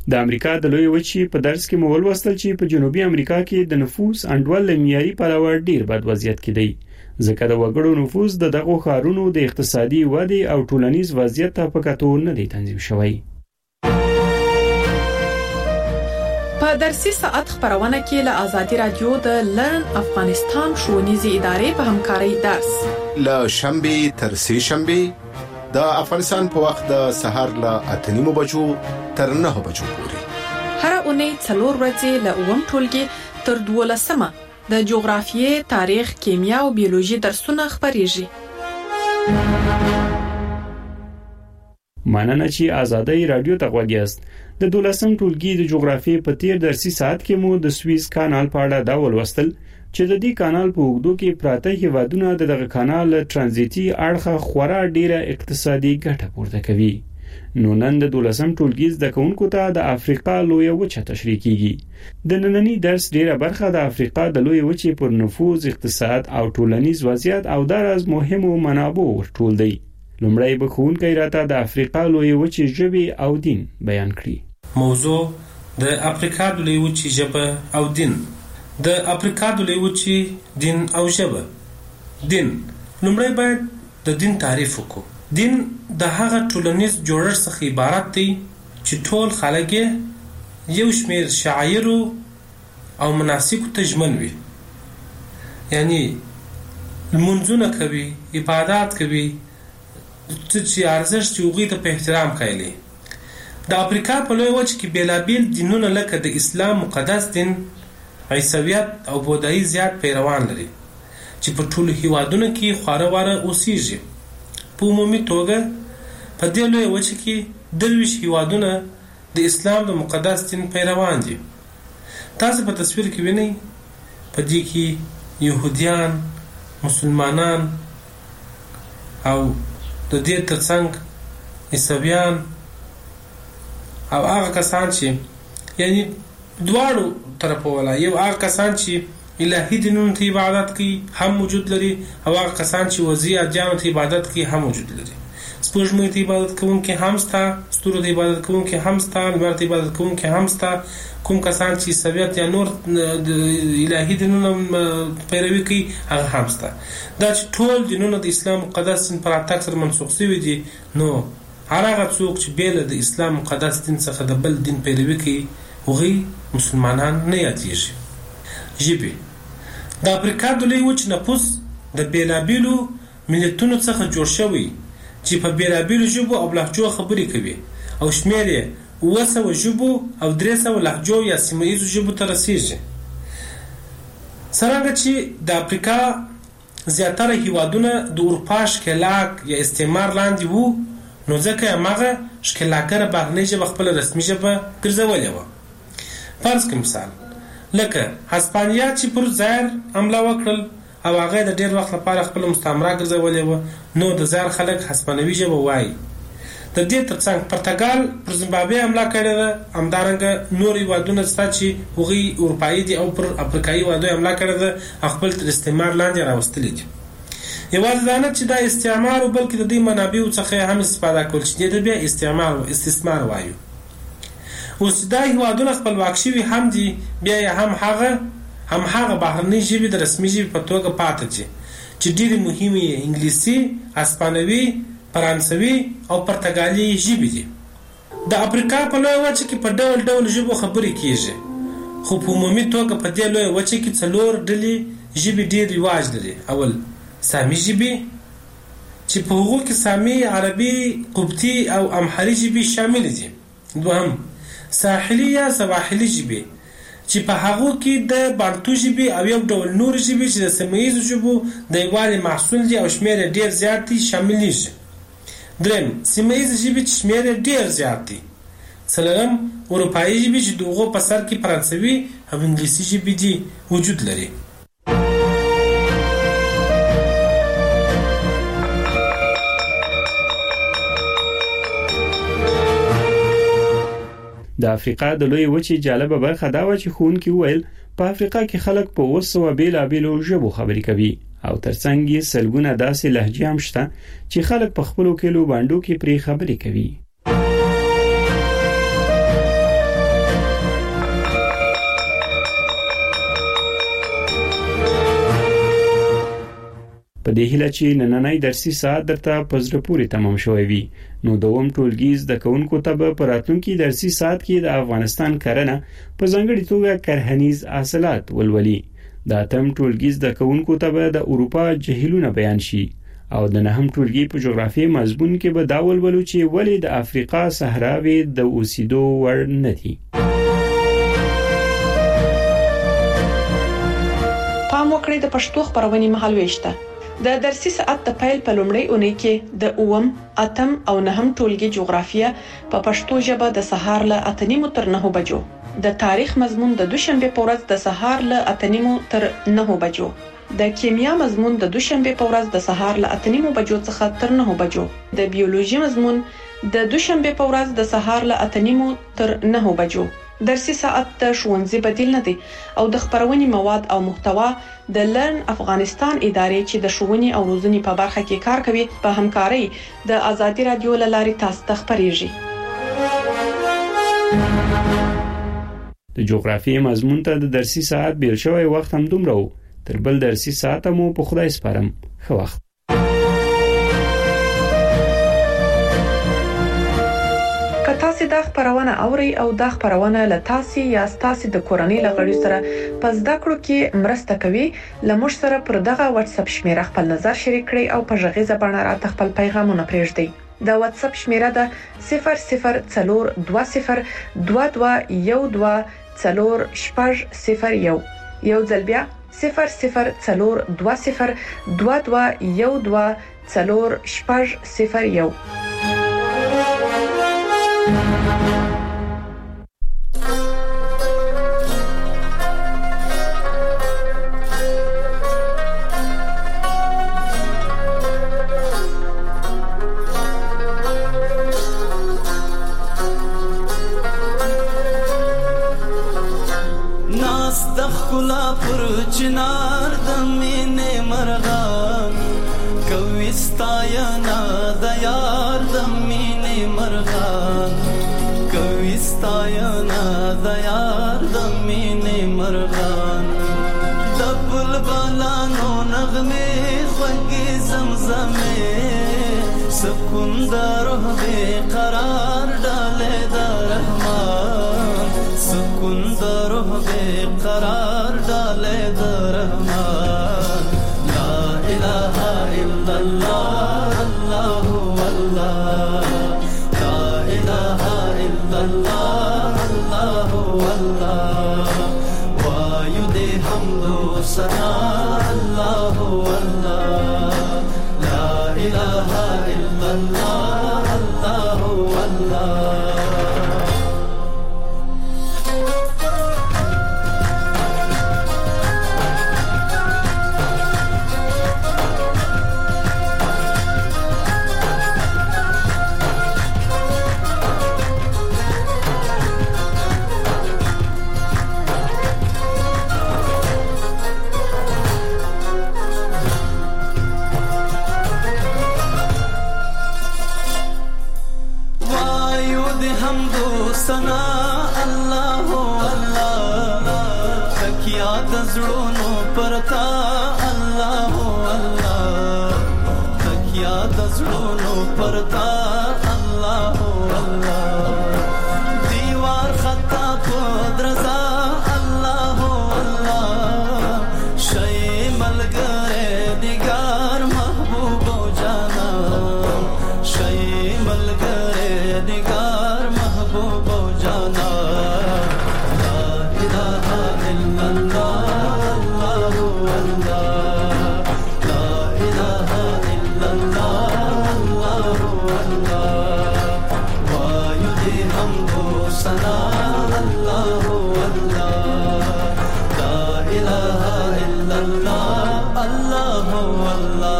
د امریکا د لوی وچې په درس کې مول وستل چې په جنوبي امریکا کې د نفوس انډول معیاري پلوه ډیر بد وضعیت کې دی ځکه د وګړو نفوس د دغه ښارونو د اقتصادي ودې او ټولنیز وضعیت ته په کتو نه دی تنظیم شوی. په درسي ساعت خبرونه کې له آزادي رادیو د لرن افغانستان ښوونیزې ادارې په همکارۍ درس له شنبه تر سه شنبه د افغانستان په وخت د سحر له 8:30 بجو تر 9 بجو پورې هر اونۍ 4 ورځې له اوم ټولګي تر 12 د جغرافیې، تاریخ، کیمیا او بیولوژي درسونه خبريږي. مننه چې آزادۍ رادیو ته غوږ یاست. د 12م ټولګي د جغرافیې په تیر درسي ساعت کې مو د سویس کانال په اړه دا ولوستل چې د دې کانال په اوږدو کې پراته هیوادونه دغه کانال ترانزیتي اړخه خورا ډیره اقتصادي ګټه پورته کوي. نو نن د 12م ټولګي زده کوونکو ته د افریقا لوی وچه تشریح کیږي. د نننی درس ډیره برخه د افریقا د لوی وچې پر نفوذ، اقتصاد او ټولنیز وضعیت او دراز مهمو منابع ورټول دی. لومړی به ښوونکی راته د افریقا لوی وچې ژبه او دین بیان کړي. موضوع د افریقا د لوی وچې ژبه او دین. د افریقا د لوی وچې دین او ژبه. دین لومړی باید د دین تعریف وکړو. دین د هغه ټولنیز جوړښت څخه عبارت دی چې ټول خلک یو شمیر شعائر او مناسک ته ژمن وي، یعنی منځونه کوي، عبادت کوي، چې ارزښت یوغي ته په احترام کوي. د افریقا په لوی وچه کې بیلابیل دینونه لکه د اسلام مقدس دین، عیسویت او بودایي زیات پیروان لري چې په ټولو هیوادونو کې خواره واره اوسېږي. په عمومي توګه په دې لوی وچه کې 23 هیوادونه د اسلام د مقدس دین پیروان دي. تاسو په تصویر کې وینئ په دې کې يهوديان، مسلمانان او د دې ترڅنګ عیسویان او هغه کسان چې یعنی دواړو طرفو ولا یو هغه کسان چې الهي دینونو ته عبادت کوي هم موجود لري او هغه کسان چې وزیات جانو ته عبادت کوي هم موجود لري. سپوږمۍ ته عبادت کوونکي هم ستا، ستورو ته عبادت کوونکي هم ستا، لمر ته عبادت کوونکي هم ستا. کوم کسان چې سویت یا نور د الهي دینونو پیروي کوي هغه هم ستا. دا چې ټول دینونه د اسلام مقدس دین پر اتاک سره منسوخ شوي دي، نو هغه څوک چې بیل د اسلام مقدس دین څخه د بل دین پیروي کوي هغوی مسلمانان نه یادېږي. ژبې د افریقا د لوی وچې نفوس د بیلابیلو ملتونو څخه جوړ شوی چې په بیلابیلو ژبو او لهجو خبرې کوي او شمېر یې 900 ژبو او 300 لهجو یا سیمه ییزو ژبو ته رسیږي. څرنګه چې د افریقا زیاتره هیوادونه د اروپا ښکېلاک یا استعمار لاندې وو، نو ځکه هغه ښکېلاکره بهرنۍ ژبه خپله رسمي ژبه ګرځولې وه. فرض کړه مثال لکه هسپانیا چې پر زایر حمله وکړل او هغه د ډېر وخت لپاره خپل مستعمره ګرځولې وه، نو د زایر خلک هسپانوي ژبه وایي. د دې ترڅنګ پرتګال پر زیمبابوې حمله کړې ده، همدارنګه نور هیوادونه شته چې هغوی اروپایي دي او پر افریقایي هیوادو حمله کړې ده، خپل تر استعمار لاندې راوستلي دي. یوازې دا نه چې دا استعمار او بلکې د دې منابعو څخه هم استفاده کول چې دې بیا استثمار وایو. اوس دا هیوادونه خپلواک شوي هم دي، بیا یې هم هغه بهرنۍ ژبې د رسمي ژبې په توګه پاتې دي چې ډېرې مهمې یې انګلیسي، اسپانوي، فرانسوي او پرتګالي ژبې دي. د افریقا په لویه وچه کې په ډول ډول ژبو خبرې کیږي، خو په عمومي توګه په دې لویه وچه کې 4 ډلې ژبې ډېر رواج لري. اول سامي ژبې چې په هغو کې سامي، عربي، قبطي او امحري ژبې شامل دي. دوهم ساحلي یا سواحلي ژبې چې په هغو کې د بانتو ژبې او یو ډول نور ژبې چې د سیمه ییزو ژبو د یووالي محصول دي او شمېر یې ډېر زیات دي شاملېږي. دریم سیمه ییزې ژبې چې شمېر یې ډېر زیات دي. څلورم اروپایي ژبې چې د هغو په سر کې فرانسوي او انګلیسي ژبې دي وجود لري. د افریقا د لوی وچې جالبه برخه دا و چې ښوونکي وویل په افریقا کې خلک په 200 بیلابیلو ژبو خبرې کوي او ترڅنګ یې سلګونه داسې لهجې هم شته چې خلک په خپلو کلیو باندو کې پرې خبرې کوي. په دې هیله چې نننۍ درسي ساعت درته پزره پورې تمام شوی وي. نو دوم ټولګي زده کوونکو ته په راتلونکي درسي ساعت کې د افغانستان کرنه په ځانګړي توګه کرهنیز حاصلات ولولي. د اتم ټولګي زده کوونکو ته د اروپا جهیلونه بیان شي او د نهم ټولګي په جغرافیې مضمون کې به دا ولولو چې ولې د افریقا صحراوي د اوسېدو وړ نه دي. پام وکړئ د پښتو خبرونې مهالويشته. د درسي ساعت د پیل په لومړۍ اونۍ کې د اوم، اتم او نهم ټولګي جغرافیه په پښتو ژبه د سهار له 8:30 تر 9 بجو، د تاریخ مضمون د دوشنبه په ورځ د سهار له 8:30 تر 9 بجو، د کیمیا مضمون د دوشنبه په ورځ د سهار له 8:30 بجو څخه تر 9 بجو، د بیولوژي مضمون د دوشنبه په ورځ د سهار له 8:30 تر 9 بجو. درسي ساعت د ښوونځي بدیل نه دی او د خبرونې مواد او محتوا د لرن افغانستان ادارې چې د ښوونې او روزنې په برخه کې کار کوي په همکاري د آزادي رادیو لارې تاسو ته خبريږي. د جغرافیې مضمون ته د درسي ساعت بیل شوی وخت هم دومره و. تر بل درسي ساعت مو په خدای سپارم. ښه وخت. که تاسو د خبرونه اوري او د خبرونه له تاسو یا تاسو د کورنۍ لغړی سره پس د کړو کې مرسته کوي، لمر سره پر دغه واتس اپ شمیره خپل نظر شریک کړئ او په ژغې زبانه راته خپل پیغامونه پرېږدئ. د واتس اپ شمیره ده 004212124001. یو ځل بیا 004212124001. چنار د مینې مرغان کوي ستاینا د یار د مینې مرغان کوي ستاینا د یار د مینې مرغان د بلبلانو نغمه خوږې زمزمه سکون د روح به قرار ډاله د رحمان سکون د روح به قرار ډاله د رحمان لا اله الا الله الله والله لا اله الا الله الله والله وایو دې حمد و ثنا الله والله لا اله الا الله الله والله سنا الله الله تکیا د زړونو پرتا الله الله تکیا د زړونو پرتا الله الله دیوار خطا پدرزا الله الله شي ملګری دیګار محبوب او جانا شي ملګری دیګار محبوب او جانا لا اله الا الله الله والله لا اله الا الله الله والله وایو دې حمد و ثنا الله والله لا اله الا الله الله والله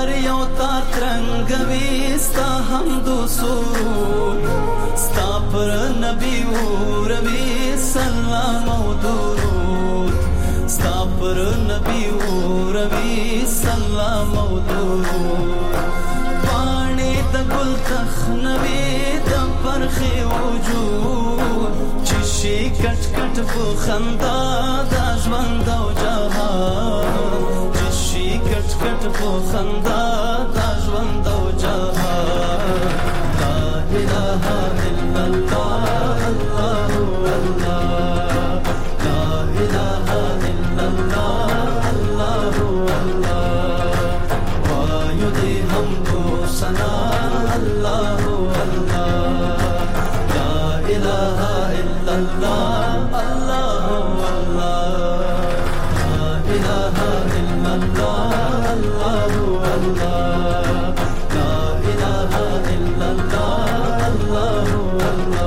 ستا حمد و سرود ستا پر روي سلام او درود ستا پر نبی روي سلام او درود پانی د ګل تخنوي د پرخي وجود چشي کټ کټ په خندا د ژوند او جهان چشي کټ کټ په خندا د ژوند او جهان لا اله الا الله الله الله لا اله الا الله الله الله وایو دې هم کو سنا الله الله لا اله الا الله الله الله لا اله الا الله الله الله لا اله الا الله الله الله